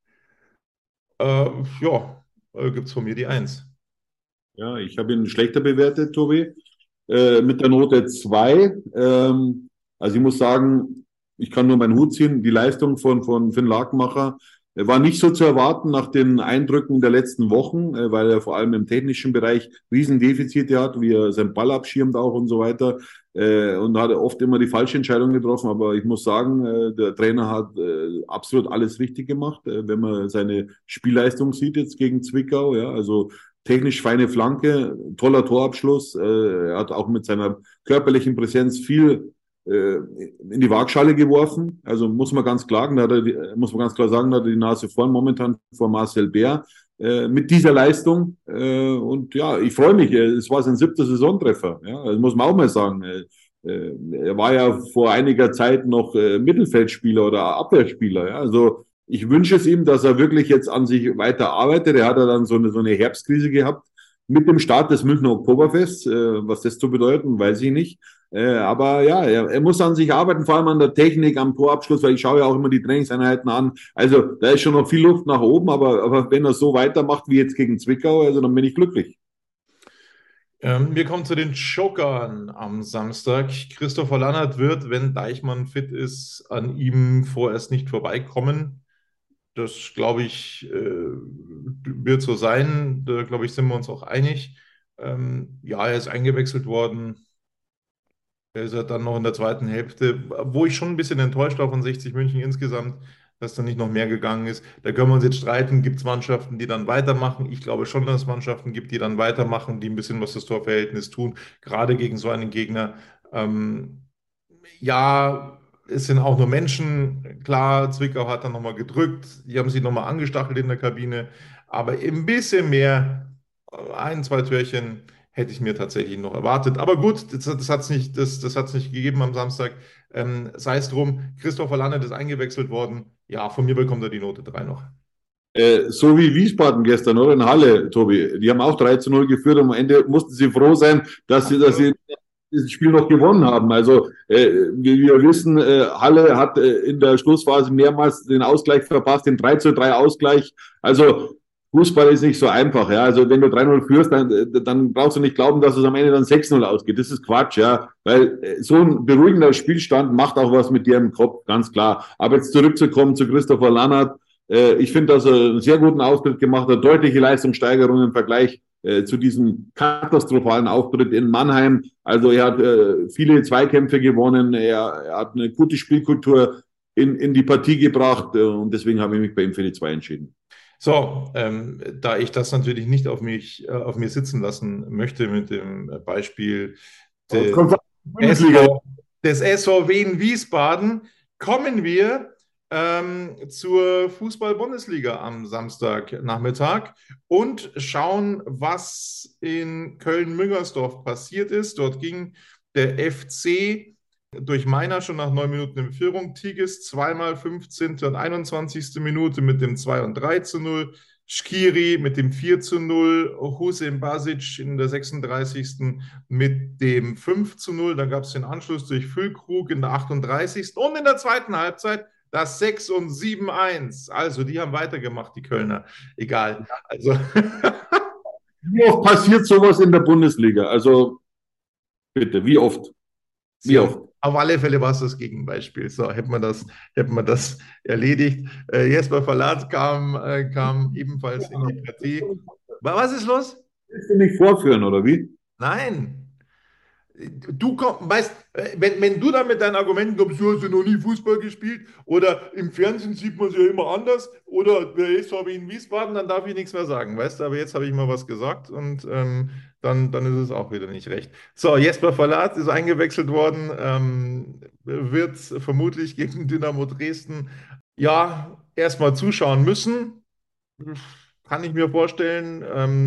gibt es von mir die 1. Ja, ich habe ihn schlechter bewertet, Tobi, mit der Note 2. Also ich muss sagen, ich kann nur meinen Hut ziehen. Die Leistung von Finn Lakenmacher war nicht so zu erwarten nach den Eindrücken der letzten Wochen, weil er vor allem im technischen Bereich Riesendefizite hat, wie er seinen Ball abschirmt auch und so weiter. Und hat oft immer die falsche Entscheidung getroffen. Aber ich muss sagen, der Trainer hat absolut alles richtig gemacht, wenn man seine Spielleistung sieht jetzt gegen Zwickau. Ja, also technisch feine Flanke, toller Torabschluss. Er hat auch mit seiner körperlichen Präsenz viel in die Waagschale geworfen. Also muss man ganz klar sagen, da hat er die Nase vorn momentan vor Marcel Bär mit dieser Leistung. Und ja, ich freue mich. Es war sein 7. Saisontreffer. Ja, das muss man auch mal sagen. Er war ja vor einiger Zeit noch Mittelfeldspieler oder Abwehrspieler. Ja, also ich wünsche es ihm, dass er wirklich jetzt an sich weiter arbeitet. Er hat ja dann so eine Herbstkrise gehabt mit dem Start des Münchner Oktoberfests. Was das zu bedeuten, weiß ich nicht. Aber ja, er muss an sich arbeiten, vor allem an der Technik, am Torabschluss, weil ich schaue ja auch immer die Trainingseinheiten an. Also da ist schon noch viel Luft nach oben, aber wenn er so weitermacht wie jetzt gegen Zwickau, also dann bin ich glücklich. Wir kommen zu den Jokern am Samstag. Christopher Lannert wird, wenn Deichmann fit ist, an ihm vorerst nicht vorbeikommen. Das, glaube ich, wird so sein. Da, glaube ich, sind wir uns auch einig. Er ist eingewechselt worden. Er ist ja dann noch in der zweiten Hälfte, wo ich schon ein bisschen enttäuscht war von 60 München insgesamt, dass da nicht noch mehr gegangen ist. Da können wir uns jetzt streiten, gibt es Mannschaften, die dann weitermachen. Ich glaube schon, dass es Mannschaften gibt, die dann weitermachen, die ein bisschen was das Torverhältnis tun, gerade gegen so einen Gegner. Es sind auch nur Menschen. Klar, Zwickau hat dann nochmal gedrückt, die haben sich nochmal angestachelt in der Kabine, aber ein bisschen mehr, 1, 2 Türchen hätte ich mir tatsächlich noch erwartet. Aber gut, das hat es nicht gegeben am Samstag. Sei es drum, Christopher Lannert ist eingewechselt worden. Ja, von mir bekommt er die Note 3 noch. So wie Wiesbaden gestern, oder? In Halle, Tobi. Die haben auch 3-0 geführt und am Ende mussten sie froh sein, dass sie das Spiel noch gewonnen haben. Also wie wir wissen, Halle hat in der Schlussphase mehrmals den Ausgleich verpasst, den 3:3 Ausgleich. Also Fußball ist nicht so einfach. Ja. Also wenn du 3:0 führst, dann brauchst du nicht glauben, dass es am Ende dann 6:0 ausgeht. Das ist Quatsch, ja. Weil so ein beruhigender Spielstand macht auch was mit dir im Kopf, ganz klar. Aber jetzt zurückzukommen zu Christopher Lannert. Ich finde, dass er einen sehr guten Auftritt gemacht hat, deutliche Leistungssteigerung im Vergleich zu diesem katastrophalen Auftritt in Mannheim. Also er hat viele Zweikämpfe gewonnen, er hat eine gute Spielkultur in die Partie gebracht und deswegen habe ich mich bei ihm für die 2 entschieden. So, da ich das natürlich nicht auf mir sitzen lassen möchte mit dem Beispiel des SVW in Wiesbaden, kommen wir zur Fußball-Bundesliga am Samstagnachmittag und schauen, was in Köln-Müngersdorf passiert ist. Dort ging der FC durch Meiner schon nach 9 Minuten in Führung. Tigges zweimal 15. und 21. Minute mit dem 2 und 3:0. Schkiri mit dem 4:0. Hussein Basic in der 36. mit dem 5:0. Dann gab es den Anschluss durch Füllkrug in der 38. Und in der zweiten Halbzeit das 6 und 7:1. Also, die haben weitergemacht, die Kölner. Egal. Also. Wie oft passiert sowas in der Bundesliga? Also, bitte, wie oft? Wie oft? Auf alle Fälle war es das Gegenbeispiel. So, hätten wir das erledigt. Jesper Verlat kam ebenfalls in die Partie. Was ist los? Willst du mich vorführen, oder wie? Nein. Du weißt, wenn du da mit deinen Argumenten kommst, du hast ja noch nie Fußball gespielt oder im Fernsehen sieht man es ja immer anders oder der SVW in Wiesbaden, dann darf ich nichts mehr sagen, weißt du, aber jetzt habe ich mal was gesagt und dann ist es auch wieder nicht recht. So, Jesper Verlat ist eingewechselt worden, wird vermutlich gegen Dynamo Dresden ja erstmal zuschauen müssen, kann ich mir vorstellen,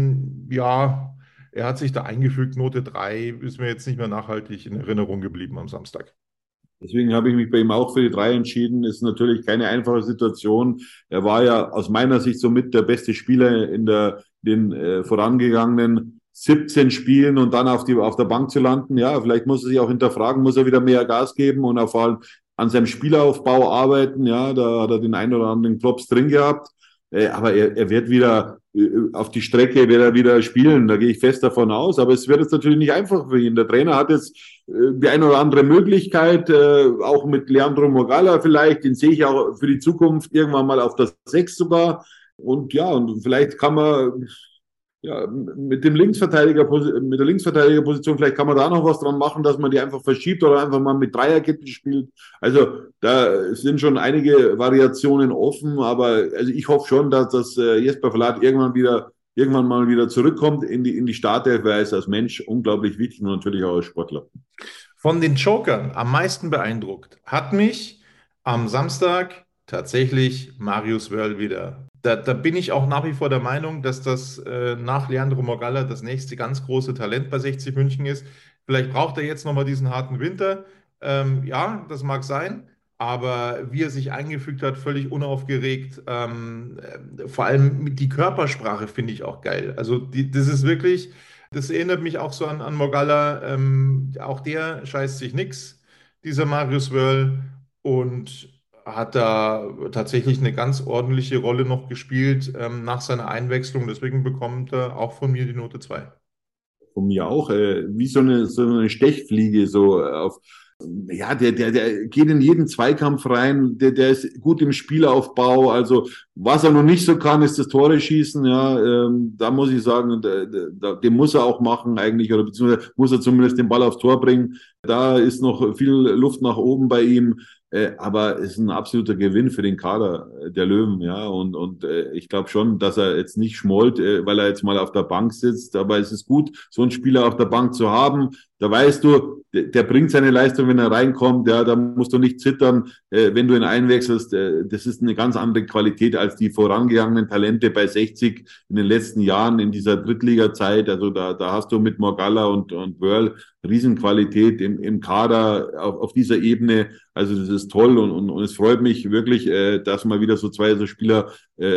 ja. Er hat sich da eingefügt, Note 3, ist mir jetzt nicht mehr nachhaltig in Erinnerung geblieben am Samstag. Deswegen habe ich mich bei ihm auch für die 3 entschieden. Ist natürlich keine einfache Situation. Er war ja aus meiner Sicht somit der beste Spieler in den vorangegangenen 17 Spielen und dann auf der Bank zu landen. Ja, vielleicht muss er sich auch hinterfragen, muss er wieder mehr Gas geben und auch vor allem an seinem Spielaufbau arbeiten. Ja, da hat er den einen oder anderen Klops drin gehabt. Aber er wird wieder auf die Strecke, wird er wieder spielen, da gehe ich fest davon aus. Aber es wird jetzt natürlich nicht einfach für ihn. Der Trainer hat jetzt die eine oder andere Möglichkeit, auch mit Leandro Mogala vielleicht, den sehe ich auch für die Zukunft irgendwann mal auf das 6 sogar. Und ja, und vielleicht kann man mit der Linksverteidigerposition, vielleicht kann man da noch was dran machen, dass man die einfach verschiebt oder einfach mal mit Dreierketten spielt. Also da sind schon einige Variationen offen, aber also ich hoffe schon, dass Jesper Verlat irgendwann mal wieder zurückkommt in die Startelf, weil er ist als Mensch unglaublich wichtig und natürlich auch als Sportler. Von den Jokern am meisten beeindruckt hat mich am Samstag tatsächlich Marius Wörl wieder. Da bin ich auch nach wie vor der Meinung, dass das nach Leandro Mogala das nächste ganz große Talent bei 60 München ist. Vielleicht braucht er jetzt nochmal diesen harten Winter. Ja, das mag sein. Aber wie er sich eingefügt hat, völlig unaufgeregt. Vor allem die Körpersprache finde ich auch geil. Also das ist wirklich, das erinnert mich auch so an Mogala. Auch der scheißt sich nix, dieser Marius Wörl. Und hat da tatsächlich eine ganz ordentliche Rolle noch gespielt nach seiner Einwechslung. Deswegen bekommt er auch von mir die Note 2. Von mir auch, wie so eine Stechfliege, so auf. Ja, der geht in jeden Zweikampf rein, der ist gut im Spielaufbau, also was er noch nicht so kann, ist das Tore schießen, ja, da muss ich sagen, den muss er auch machen eigentlich, oder beziehungsweise muss er zumindest den Ball aufs Tor bringen, da ist noch viel Luft nach oben bei ihm, aber es ist ein absoluter Gewinn für den Kader der Löwen, ja, und ich glaube schon, dass er jetzt nicht schmollt, weil er jetzt mal auf der Bank sitzt, aber es ist gut, so einen Spieler auf der Bank zu haben, da weißt du, der bringt seine Leistung, wenn er reinkommt, ja, da musst du nicht zittern, wenn du ihn einwechselst, das ist eine ganz andere Qualität als die vorangegangenen Talente bei 60 in den letzten Jahren in dieser Drittliga-Zeit, also da hast du mit Mogala und Wörl Riesenqualität im Kader auf dieser Ebene, also das ist toll und es freut mich wirklich, dass mal wieder so zwei so Spieler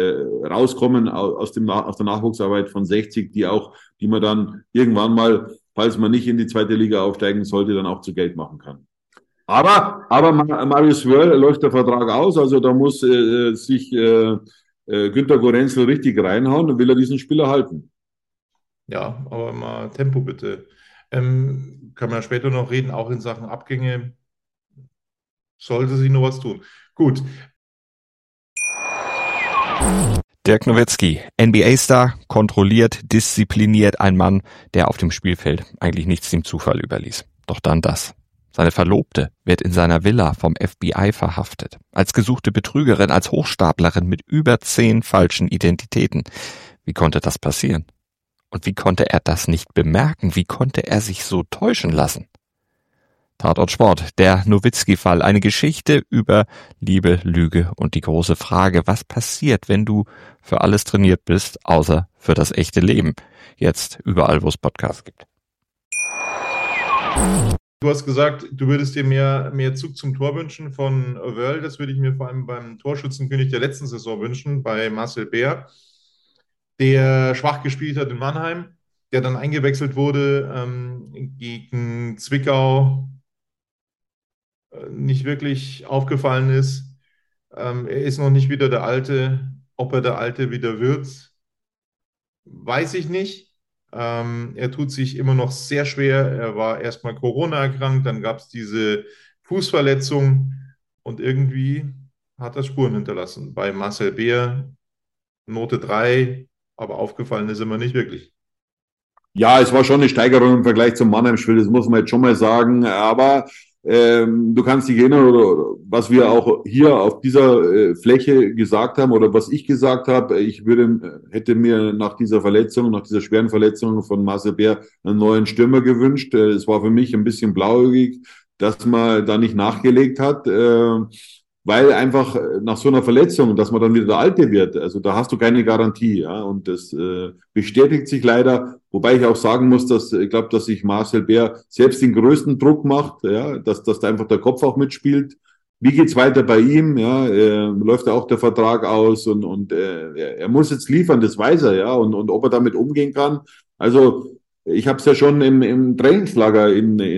rauskommen aus der Nachwuchsarbeit von 60, die man dann irgendwann mal falls man nicht in die zweite Liga aufsteigen sollte, dann auch zu Geld machen kann. Aber Marius Wörl läuft der Vertrag aus, also da muss sich Günter Gorenzel richtig reinhauen, dann will er diesen Spieler halten. Ja, aber mal Tempo bitte. Können wir später noch reden, auch in Sachen Abgänge sollte sich noch was tun. Gut. Dirk Nowitzki, NBA-Star, kontrolliert, diszipliniert, ein Mann, der auf dem Spielfeld eigentlich nichts dem Zufall überließ. Doch dann das. Seine Verlobte wird in seiner Villa vom FBI verhaftet. Als gesuchte Betrügerin, als Hochstaplerin mit über 10 falschen Identitäten. Wie konnte das passieren? Und wie konnte er das nicht bemerken? Wie konnte er sich so täuschen lassen? Tatort Sport, der Nowitzki-Fall, eine Geschichte über Liebe, Lüge und die große Frage, was passiert, wenn du für alles trainiert bist, außer für das echte Leben. Jetzt überall, wo es Podcasts gibt. Du hast gesagt, du würdest dir mehr Zug zum Tor wünschen von Wörl. Das würde ich mir vor allem beim Torschützenkönig der letzten Saison wünschen, bei Marcel Beer, der schwach gespielt hat in Mannheim, der dann eingewechselt wurde gegen Zwickau, nicht wirklich aufgefallen ist. Er ist noch nicht wieder der Alte. Ob er der Alte wieder wird, weiß ich nicht. Er tut sich immer noch sehr schwer. Er war erstmal Corona erkrankt, dann gab es diese Fußverletzung und irgendwie hat er Spuren hinterlassen. Bei Marcel Beer Note 3, aber aufgefallen ist immer nicht wirklich. Ja, es war schon eine Steigerung im Vergleich zum Mannheim-Spiel, das muss man jetzt schon mal sagen, aber du kannst dich erinnern, oder was wir auch hier auf dieser Fläche gesagt haben oder was ich gesagt habe, hätte mir nach dieser Verletzung, nach dieser schweren Verletzung von Marcel Beer einen neuen Stürmer gewünscht. Es war für mich ein bisschen blauäugig, dass man da nicht nachgelegt hat, weil einfach nach so einer Verletzung, dass man dann wieder der Alte wird, also da hast du keine Garantie, ja, und das bestätigt sich leider, wobei ich auch sagen muss, dass ich glaube, dass sich Marcel Beer selbst den größten Druck macht, ja, dass da einfach der Kopf auch mitspielt. Wie geht's weiter bei ihm? Ja, läuft ja auch der Vertrag aus und er muss jetzt liefern, das weiß er, ja, und ob er damit umgehen kann. Also ich habe es ja schon im Trainingslager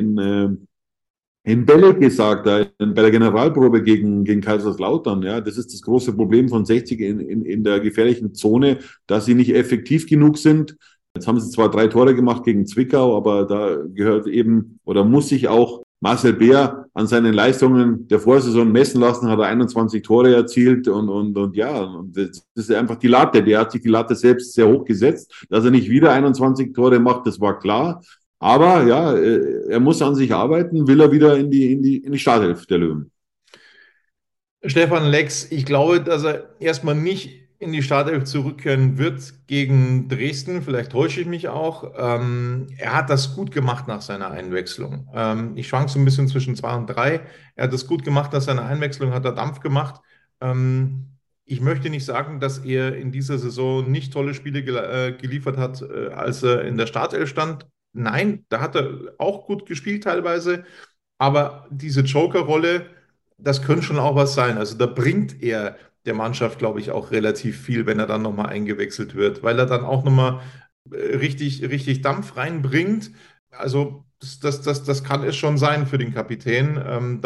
in Bälle gesagt, bei der Generalprobe gegen Kaiserslautern, ja, das ist das große Problem von 60 in der gefährlichen Zone, dass sie nicht effektiv genug sind. Jetzt haben sie zwar 3 Tore gemacht gegen Zwickau, aber da gehört eben oder muss sich auch Marcel Beer an seinen Leistungen der Vorsaison messen lassen, hat er 21 Tore erzielt und ja, und das ist einfach die Latte. Der hat sich die Latte selbst sehr hoch gesetzt. Dass er nicht wieder 21 Tore macht, das war klar. Aber ja, er muss an sich arbeiten, will er wieder in die Startelf der Löwen. Stefan Lex, ich glaube, dass er erstmal nicht in die Startelf zurückkehren wird gegen Dresden. Vielleicht täusche ich mich auch. Er hat das gut gemacht nach seiner Einwechslung. Ich schwank so ein bisschen zwischen 2 und 3. Er hat das gut gemacht nach seiner Einwechslung, hat er Dampf gemacht. Ich möchte nicht sagen, dass er in dieser Saison nicht tolle Spiele geliefert hat, als er in der Startelf stand. Nein, da hat er auch gut gespielt teilweise, aber diese Joker-Rolle, das könnte schon auch was sein. Also da bringt er der Mannschaft, glaube ich, auch relativ viel, wenn er dann nochmal eingewechselt wird, weil er dann auch nochmal richtig Dampf reinbringt. Also das kann es schon sein für den Kapitän,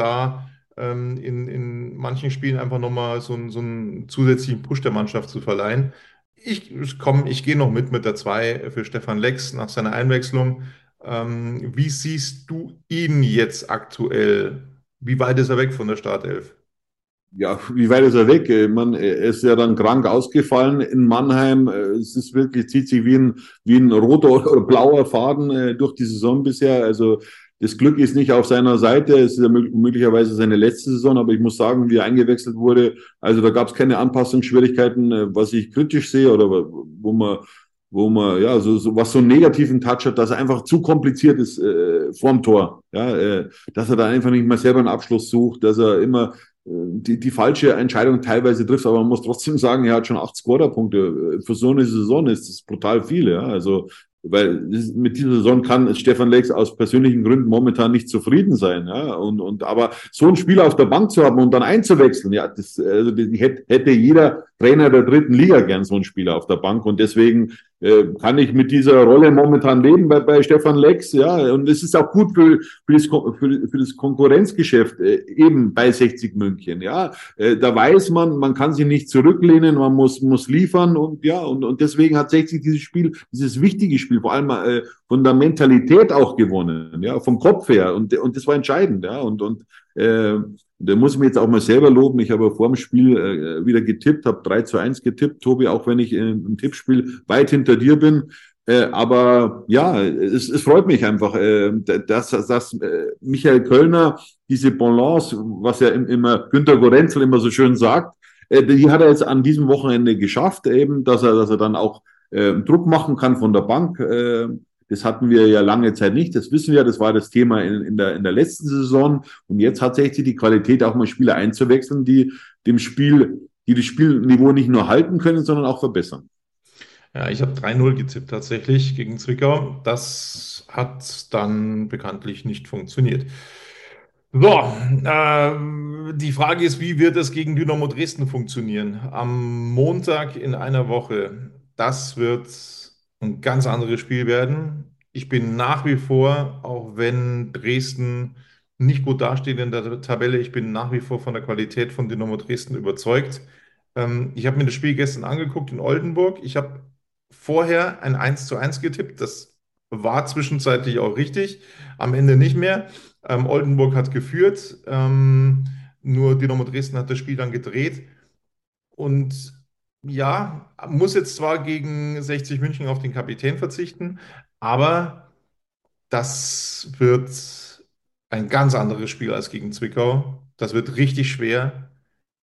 in manchen Spielen einfach nochmal so einen zusätzlichen Push der Mannschaft zu verleihen. Ich gehe noch mit der 2 für Stefan Lex nach seiner Einwechslung. Wie siehst du ihn jetzt aktuell? Wie weit ist er weg von der Startelf? Ja, wie weit ist er weg? Er ist ja dann krank ausgefallen in Mannheim. Es ist wirklich, zieht sich wie ein roter oder blauer Faden durch die Saison bisher. Also das Glück ist nicht auf seiner Seite. Es ist ja möglicherweise seine letzte Saison, aber ich muss sagen, wie er eingewechselt wurde, also da gab es keine Anpassungsschwierigkeiten, was ich kritisch sehe oder wo man ja so was so einen negativen Touch hat, dass er einfach zu kompliziert ist vorm Tor, ja, dass er da einfach nicht mal selber einen Abschluss sucht, dass er immer die falsche Entscheidung teilweise trifft, aber man muss trotzdem sagen, er hat schon 8 Scorerpunkte. Für so eine Saison ist das brutal viel, ja, also weil mit dieser Saison kann Stefan Lex aus persönlichen Gründen momentan nicht zufrieden sein, ja, und aber so ein Spieler auf der Bank zu haben und dann einzuwechseln, ja, das hätte jeder, Trainer der dritten Liga gern so einen Spieler auf der Bank und deswegen kann ich mit dieser Rolle momentan leben bei Stefan Lex, ja, und es ist auch gut für das Konkurrenzgeschäft eben bei 60 München, ja, da weiß man kann sich nicht zurücklehnen, man muss liefern und ja, und deswegen hat 60 dieses wichtige Spiel, vor allem von der Mentalität auch gewonnen, ja, vom Kopf her und das war entscheidend, ja, und da muss ich mir jetzt auch mal selber loben. Ich habe vor dem Spiel wieder getippt, habe 3-1 getippt, Tobi, auch wenn ich im Tippspiel weit hinter dir bin. Aber ja, es freut mich einfach, dass Michael Kölner diese Balance, was ja immer Günter Gorenzel immer so schön sagt, die hat er jetzt an diesem Wochenende geschafft, eben, dass er dann auch Druck machen kann von der Bank. Das hatten wir ja lange Zeit nicht. Das wissen wir, das war das Thema in der letzten Saison. Und jetzt hat sich die Qualität, auch mal Spieler einzuwechseln, die das Spielniveau nicht nur halten können, sondern auch verbessern. Ja, ich habe 3-0 getippt tatsächlich gegen Zwickau. Das hat dann bekanntlich nicht funktioniert. So, die Frage ist, wie wird es gegen Dynamo Dresden funktionieren? Am Montag in einer Woche. Das wird ein ganz anderes Spiel werden. Ich bin nach wie vor, auch wenn Dresden nicht gut dasteht in der Tabelle, ich bin nach wie vor von der Qualität von Dynamo Dresden überzeugt. Ich habe mir das Spiel gestern angeguckt in Oldenburg. Ich habe vorher ein 1-1 getippt. Das war zwischenzeitlich auch richtig, am Ende nicht mehr. Oldenburg hat geführt, nur Dynamo Dresden hat das Spiel dann gedreht. Und ja, muss jetzt zwar gegen 60 München auf den Kapitän verzichten, aber das wird ein ganz anderes Spiel als gegen Zwickau. Das wird richtig schwer.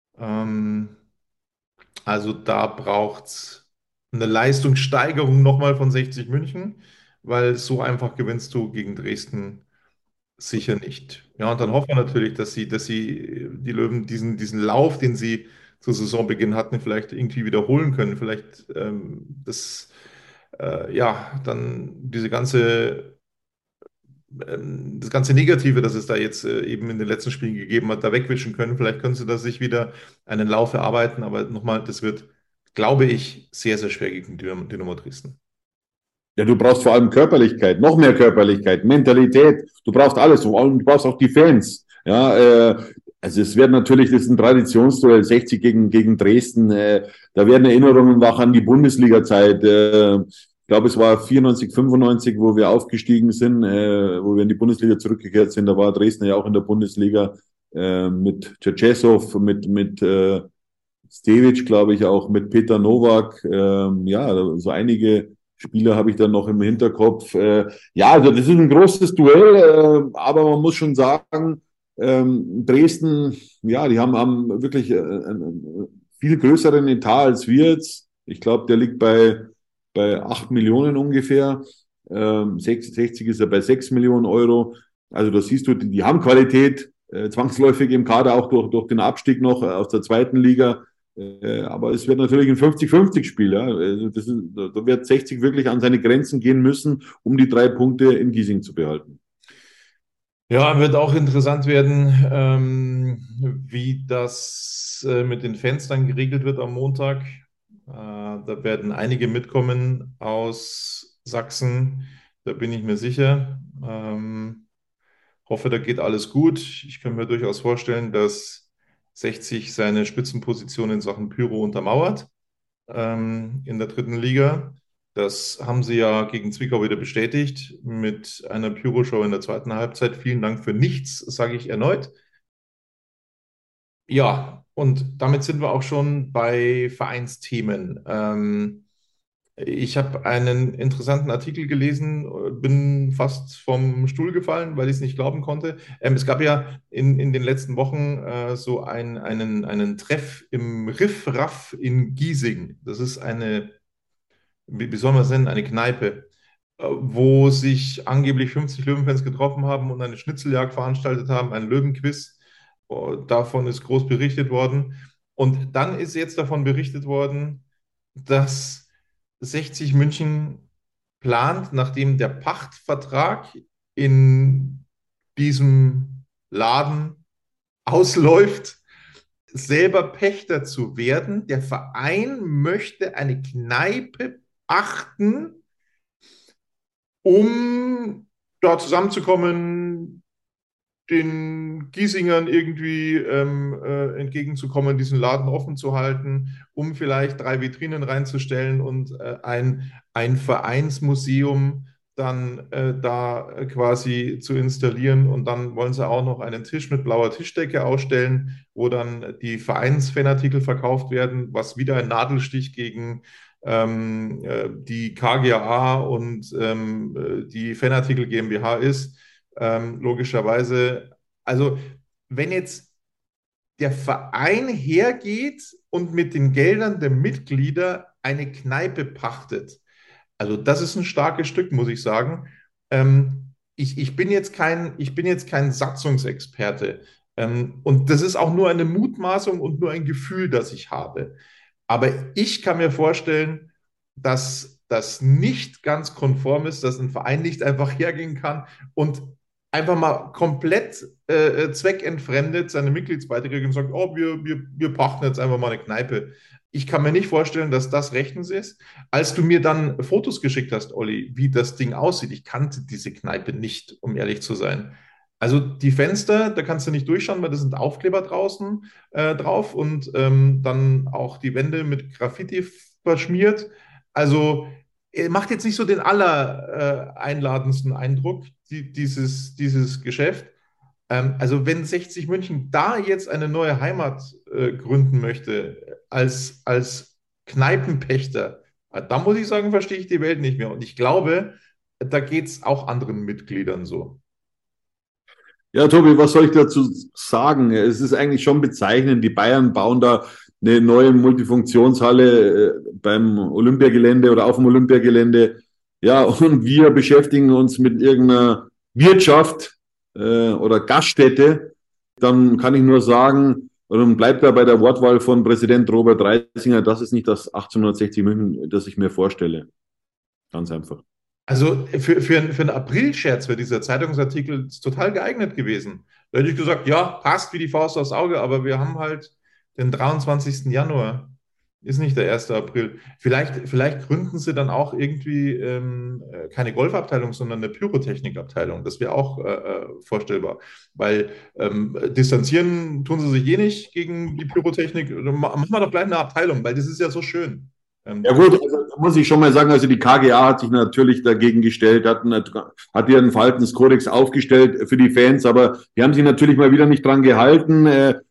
Also da braucht es eine Leistungssteigerung nochmal von 60 München, weil so einfach gewinnst du gegen Dresden sicher nicht. Ja, und dann hoffen wir natürlich, dass sie die Löwen diesen Lauf, den sie zu Saisonbeginn hatten, vielleicht irgendwie wiederholen können. Vielleicht ja, dann das ganze Negative, das es da jetzt eben in den letzten Spielen gegeben hat, da wegwischen können. Vielleicht können sie da sich wieder einen Lauf erarbeiten, aber nochmal, das wird, glaube ich, sehr, sehr schwer gegen Dynamo Dresden. Ja, du brauchst vor allem Körperlichkeit, noch mehr Körperlichkeit, Mentalität. Du brauchst alles, du brauchst auch die Fans. Ja, also es wird natürlich, das ist ein Traditionsduell, 60 gegen Dresden. Da werden Erinnerungen wach an die Bundesliga-Zeit. Ich glaube, es war 94, 95, wo wir aufgestiegen sind, wo wir in die Bundesliga zurückgekehrt sind. Da war Dresden ja auch in der Bundesliga mit Tschetschesow, mit Stevic, glaube ich, auch mit Peter Nowak. Ja, so einige Spieler habe ich dann noch im Hinterkopf. Ja, also das ist ein großes Duell, aber man muss schon sagen, Dresden, ja, die haben wirklich einen viel größeren Etat als wir jetzt. Ich glaube, der liegt bei 8 Millionen ungefähr. 60 ist er bei 6 Millionen Euro. Also da siehst du, die haben Qualität, zwangsläufig im Kader auch durch den Abstieg noch aus der zweiten Liga. Aber es wird natürlich ein 50-50-Spiel. Ja? Da wird 60 wirklich an seine Grenzen gehen müssen, um die 3 Punkte in Giesing zu behalten. Ja, wird auch interessant werden, wie das mit den Fans dann geregelt wird am Montag. Da werden einige mitkommen aus Sachsen, da bin ich mir sicher. Hoffe, da geht alles gut. Ich kann mir durchaus vorstellen, dass 60 seine Spitzenposition in Sachen Pyro untermauert in der dritten Liga. Das haben sie ja gegen Zwickau wieder bestätigt mit einer Pyro-Show in der zweiten Halbzeit. Vielen Dank für nichts, sage ich erneut. Ja, und damit sind wir auch schon bei Vereinsthemen. Ich habe einen interessanten Artikel gelesen, bin fast vom Stuhl gefallen, weil ich es nicht glauben konnte. Es gab ja in den letzten Wochen so einen Treff im Riff Raff in Giesing. Das ist wie soll man es nennen, eine Kneipe, wo sich angeblich 50 Löwenfans getroffen haben und eine Schnitzeljagd veranstaltet haben, ein Löwenquiz. Davon ist groß berichtet worden. Und dann ist jetzt davon berichtet worden, dass 60 München plant, nachdem der Pachtvertrag in diesem Laden ausläuft, selber Pächter zu werden. Der Verein möchte eine Kneipe pachten, um da zusammenzukommen, den Giesingern irgendwie entgegenzukommen, diesen Laden offen zu halten, um vielleicht 3 Vitrinen reinzustellen und ein Vereinsmuseum dann da quasi zu installieren. Und dann wollen sie auch noch einen Tisch mit blauer Tischdecke ausstellen, wo dann die Vereinsfanartikel verkauft werden, was wieder ein Nadelstich gegen die KGaA und die Fanartikel GmbH ist. Logischerweise, also wenn jetzt der Verein hergeht und mit den Geldern der Mitglieder eine Kneipe pachtet, also das ist ein starkes Stück, muss ich sagen. Ich bin jetzt kein Satzungsexperte, und das ist auch nur eine Mutmaßung und nur ein Gefühl, das ich habe. Aber ich kann mir vorstellen, dass das nicht ganz konform ist, dass ein Verein nicht einfach hergehen kann und einfach mal komplett zweckentfremdet seine Mitgliedsbeiträge und sagt, oh, wir pachten jetzt einfach mal eine Kneipe. Ich kann mir nicht vorstellen, dass das rechtens ist. Als du mir dann Fotos geschickt hast, Olli, wie das Ding aussieht, ich kannte diese Kneipe nicht, um ehrlich zu sein. Also die Fenster, da kannst du nicht durchschauen, weil da sind Aufkleber draußen drauf und dann auch die Wände mit Graffiti verschmiert. Also macht jetzt nicht so den einladendsten Eindruck, dieses Geschäft. Also wenn 60 München da jetzt eine neue Heimat gründen möchte als Kneipenpächter, da muss ich sagen, verstehe ich die Welt nicht mehr. Und ich glaube, da geht es auch anderen Mitgliedern so. Ja, Tobi, was soll ich dazu sagen? Es ist eigentlich schon bezeichnend. Die Bayern bauen da eine neue Multifunktionshalle beim Olympiagelände oder auf dem Olympiagelände. Ja, und wir beschäftigen uns mit irgendeiner Wirtschaft oder Gaststätte. Dann kann ich nur sagen, und dann bleibt da bei der Wortwahl von Präsident Robert Reisinger, das ist nicht das 1860 München, das ich mir vorstelle. Ganz einfach. Also für einen April-Scherz wäre dieser Zeitungsartikel total geeignet gewesen. Da hätte ich gesagt, ja, passt wie die Faust aufs Auge, aber wir haben halt den 23. Januar. Ist nicht der 1. April. Vielleicht gründen sie dann auch irgendwie keine Golfabteilung, sondern eine Pyrotechnikabteilung. Das wäre auch vorstellbar. Weil distanzieren tun sie sich nicht gegen die Pyrotechnik. Machen wir doch gleich eine Abteilung, weil das ist ja so schön. Ja gut, also muss ich schon mal sagen, also die KGaA hat sich natürlich dagegen gestellt, hat ihren Verhaltenskodex aufgestellt für die Fans, aber die haben sich natürlich mal wieder nicht dran gehalten.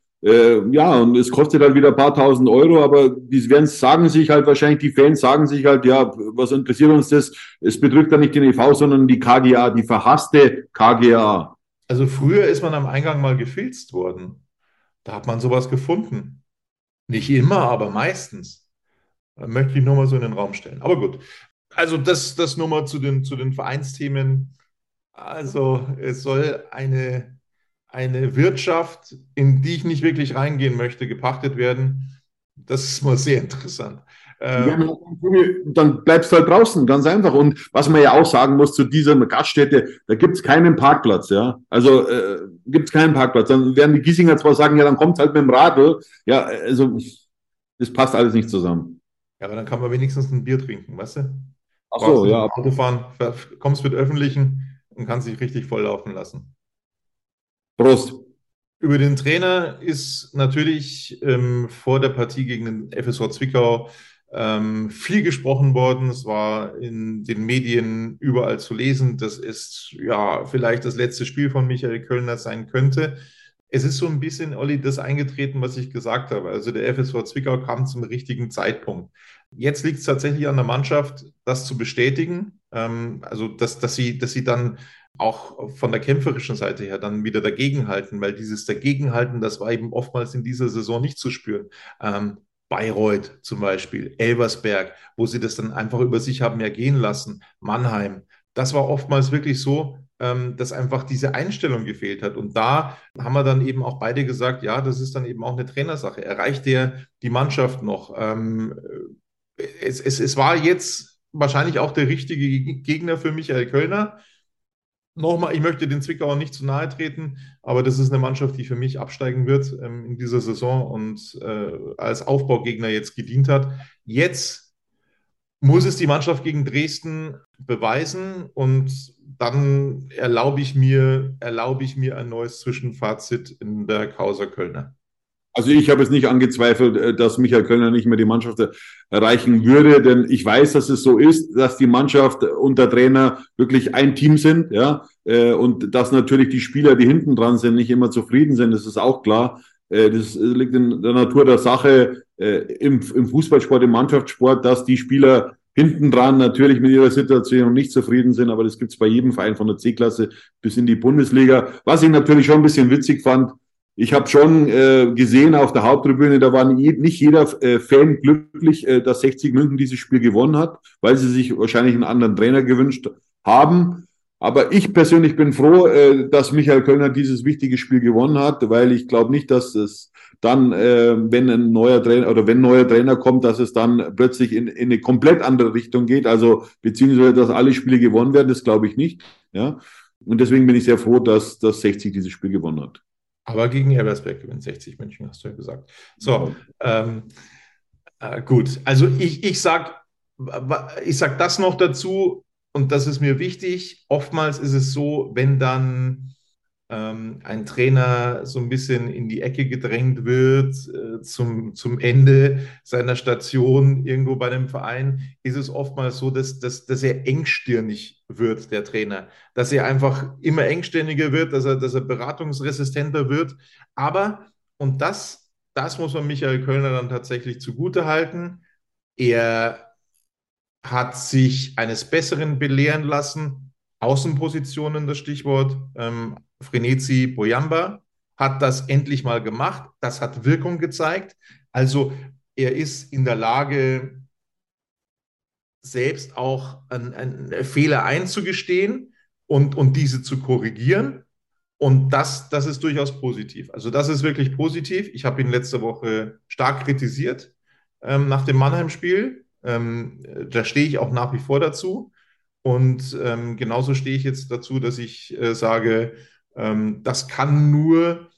Ja, und es kostet halt wieder ein paar tausend Euro, aber sagen sich halt wahrscheinlich, die Fans sagen sich halt, ja, was interessiert uns das? Es betrifft ja nicht den e.V., sondern die KGaA, die verhasste KGaA. Also früher ist man am Eingang mal gefilzt worden. Da hat man sowas gefunden. Nicht immer, aber meistens. Möchte ich nur mal so in den Raum stellen. Aber gut, also das nur mal zu den Vereinsthemen. Also es soll eine Wirtschaft, in die ich nicht wirklich reingehen möchte, gepachtet werden. Das ist mal sehr interessant. Ja, dann bleibst du halt draußen, ganz einfach. Und was man ja auch sagen muss zu dieser Gaststätte, da gibt es keinen Parkplatz, ja. Also gibt es keinen Parkplatz. Dann werden die Giesinger zwar sagen, ja, dann kommt halt mit dem Radl. Ja, also das passt alles nicht zusammen. Ja, aber dann kann man wenigstens ein Bier trinken, weißt du? Ach so, ja. Autofahren, kommst mit Öffentlichen und kannst dich richtig volllaufen lassen. Prost. Über den Trainer ist natürlich vor der Partie gegen den FSV Zwickau viel gesprochen worden. Es war in den Medien überall zu lesen, dass es ja vielleicht das letzte Spiel von Michael Kölner sein könnte. Es ist so ein bisschen, Olli, das eingetreten, was ich gesagt habe. Also der FSV Zwickau kam zum richtigen Zeitpunkt. Jetzt liegt es tatsächlich an der Mannschaft, das zu bestätigen. Also dass sie dann auch von der kämpferischen Seite her dann wieder dagegenhalten, weil dieses Dagegenhalten, das war eben oftmals in dieser Saison nicht zu spüren. Bayreuth zum Beispiel, Elversberg, wo sie das dann einfach über sich haben ergehen lassen, Mannheim. Das war oftmals wirklich so, dass einfach diese Einstellung gefehlt hat. Und da haben wir dann eben auch beide gesagt, ja, das ist dann eben auch eine Trainersache. Erreicht der die Mannschaft noch? Es war jetzt wahrscheinlich auch der richtige Gegner für Michael Kölner. Nochmal, ich möchte den Zwickauern nicht zu nahe treten, aber das ist eine Mannschaft, die für mich absteigen wird in dieser Saison und als Aufbaugegner jetzt gedient hat. Jetzt muss es die Mannschaft gegen Dresden beweisen und dann erlaube ich mir ein neues Zwischenfazit in der Causa Kölner. Also ich habe es nicht angezweifelt, dass Michael Kölner nicht mehr die Mannschaft erreichen würde, denn ich weiß, dass es so ist, dass die Mannschaft und der Trainer wirklich ein Team sind, ja, und dass natürlich die Spieler, die hinten dran sind, nicht immer zufrieden sind, das ist auch klar. Das liegt in der Natur der Sache im Fußballsport, im Mannschaftssport, dass die Spieler hinten dran natürlich mit ihrer Situation nicht zufrieden sind, aber das gibt es bei jedem Verein von der C-Klasse bis in die Bundesliga. Was ich natürlich schon ein bisschen witzig fand, ich habe schon gesehen auf der Haupttribüne, da war nicht jeder Fan glücklich, dass 60 München dieses Spiel gewonnen hat, weil sie sich wahrscheinlich einen anderen Trainer gewünscht haben. Aber ich persönlich bin froh, dass Michael Kölner dieses wichtige Spiel gewonnen hat, weil ich glaube nicht, dass es dann, wenn ein neuer Trainer kommt, dass es dann plötzlich in eine komplett andere Richtung geht. Also beziehungsweise, dass alle Spiele gewonnen werden, das glaube ich nicht. Ja, und deswegen bin ich sehr froh, dass 60 dieses Spiel gewonnen hat. Aber gegen Elversberg gewinnt 60 München, hast du ja gesagt. So, gut. Also ich sag das noch dazu und das ist mir wichtig. Oftmals ist es so, wenn dann ein Trainer so ein bisschen in die Ecke gedrängt wird zum Ende seiner Station irgendwo bei einem Verein, ist es oftmals so, dass er engstirnig wird, der Trainer. Dass er einfach immer engstirniger wird, dass er beratungsresistenter wird. Aber, und das muss man Michael Kölner dann tatsächlich zugutehalten, er hat sich eines Besseren belehren lassen. Außenpositionen, das Stichwort. Frenetzi Boyamba hat das endlich mal gemacht. Das hat Wirkung gezeigt. Also er ist in der Lage, selbst auch einen Fehler einzugestehen und diese zu korrigieren. Und das ist durchaus positiv. Also das ist wirklich positiv. Ich habe ihn letzte Woche stark kritisiert nach dem Mannheim-Spiel. Da stehe ich auch nach wie vor dazu. Und genauso stehe ich jetzt dazu, dass ich sage, das kann nur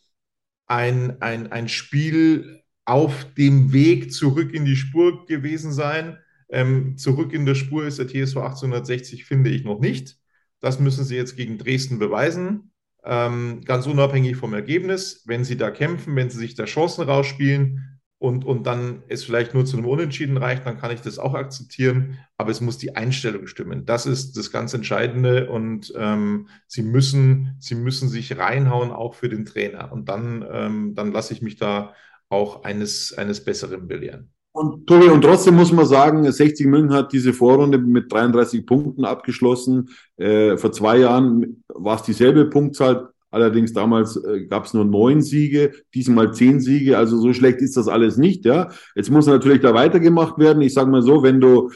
ein Spiel auf dem Weg zurück in die Spur gewesen sein. Zurück in der Spur ist der TSV 1860, finde ich, noch nicht. Das müssen sie jetzt gegen Dresden beweisen. Ganz unabhängig vom Ergebnis. Wenn sie da kämpfen, wenn sie sich da Chancen rausspielen, und dann es vielleicht nur zu einem Unentschieden reicht, dann kann ich das auch akzeptieren. Aber es muss die Einstellung stimmen. Das ist das ganz Entscheidende. Und sie müssen sich reinhauen, auch für den Trainer. Und dann lasse ich mich da auch eines Besseren belehren. Und Tobi, und trotzdem muss man sagen, 60 München hat diese Vorrunde mit 33 Punkten abgeschlossen. Vor 2 Jahren war es dieselbe Punktzahl. Allerdings damals gab es nur 9 Siege, diesmal 10 Siege, also so schlecht ist das alles nicht, ja. Jetzt muss natürlich da weitergemacht werden. Ich sage mal so, wenn du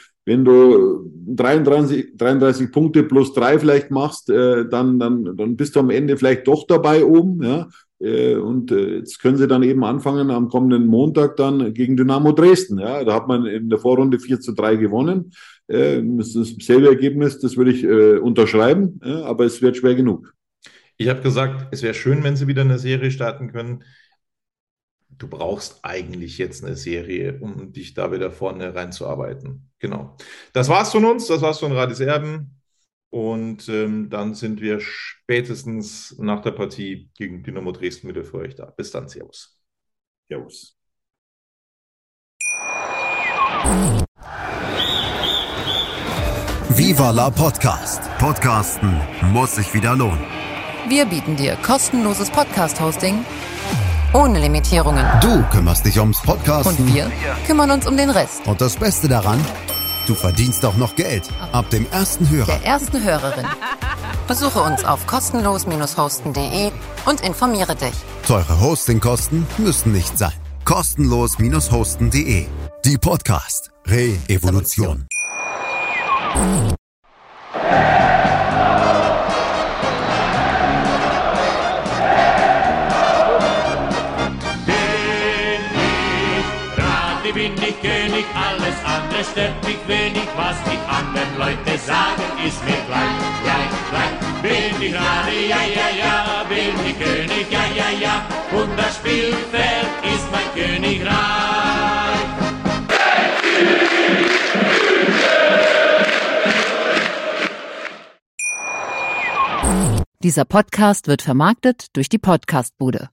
33 Punkte plus 3 vielleicht machst, dann bist du am Ende vielleicht doch dabei oben, ja. Und jetzt können sie dann eben anfangen am kommenden Montag dann gegen Dynamo Dresden, ja. Da hat man in der Vorrunde 4:3 gewonnen. Das ist dasselbe Ergebnis, das würde ich unterschreiben, ja, aber es wird schwer genug. Ich habe gesagt, es wäre schön, wenn sie wieder eine Serie starten können. Du brauchst eigentlich jetzt eine Serie, um dich da wieder vorne reinzuarbeiten. Genau. Das war's von uns, das war's von Radis Erben. Und dann sind wir spätestens nach der Partie gegen Dynamo Dresden wieder für euch da. Bis dann, Servus. Servus. Viva la Podcast. Podcasten muss sich wieder lohnen. Wir bieten dir kostenloses Podcast-Hosting ohne Limitierungen. Du kümmerst dich ums Podcasten. Und wir kümmern uns um den Rest. Und das Beste daran, du verdienst auch noch Geld. Ab dem ersten Hörer. Der ersten Hörerin. Besuche uns auf kostenlos-hosten.de und informiere dich. Teure Hostingkosten müssen nicht sein. Kostenlos-hosten.de. Die Podcast Re-Evolution. Bin ich König, alles andere stört mich wenig, was die anderen Leute sagen, ist mir gleich. bin ich Radi, ja, ja, ja, bin ich König, ja, ja, ja, und das Spielfeld ist mein Königreich. Dieser Podcast wird vermarktet durch die Podcastbude.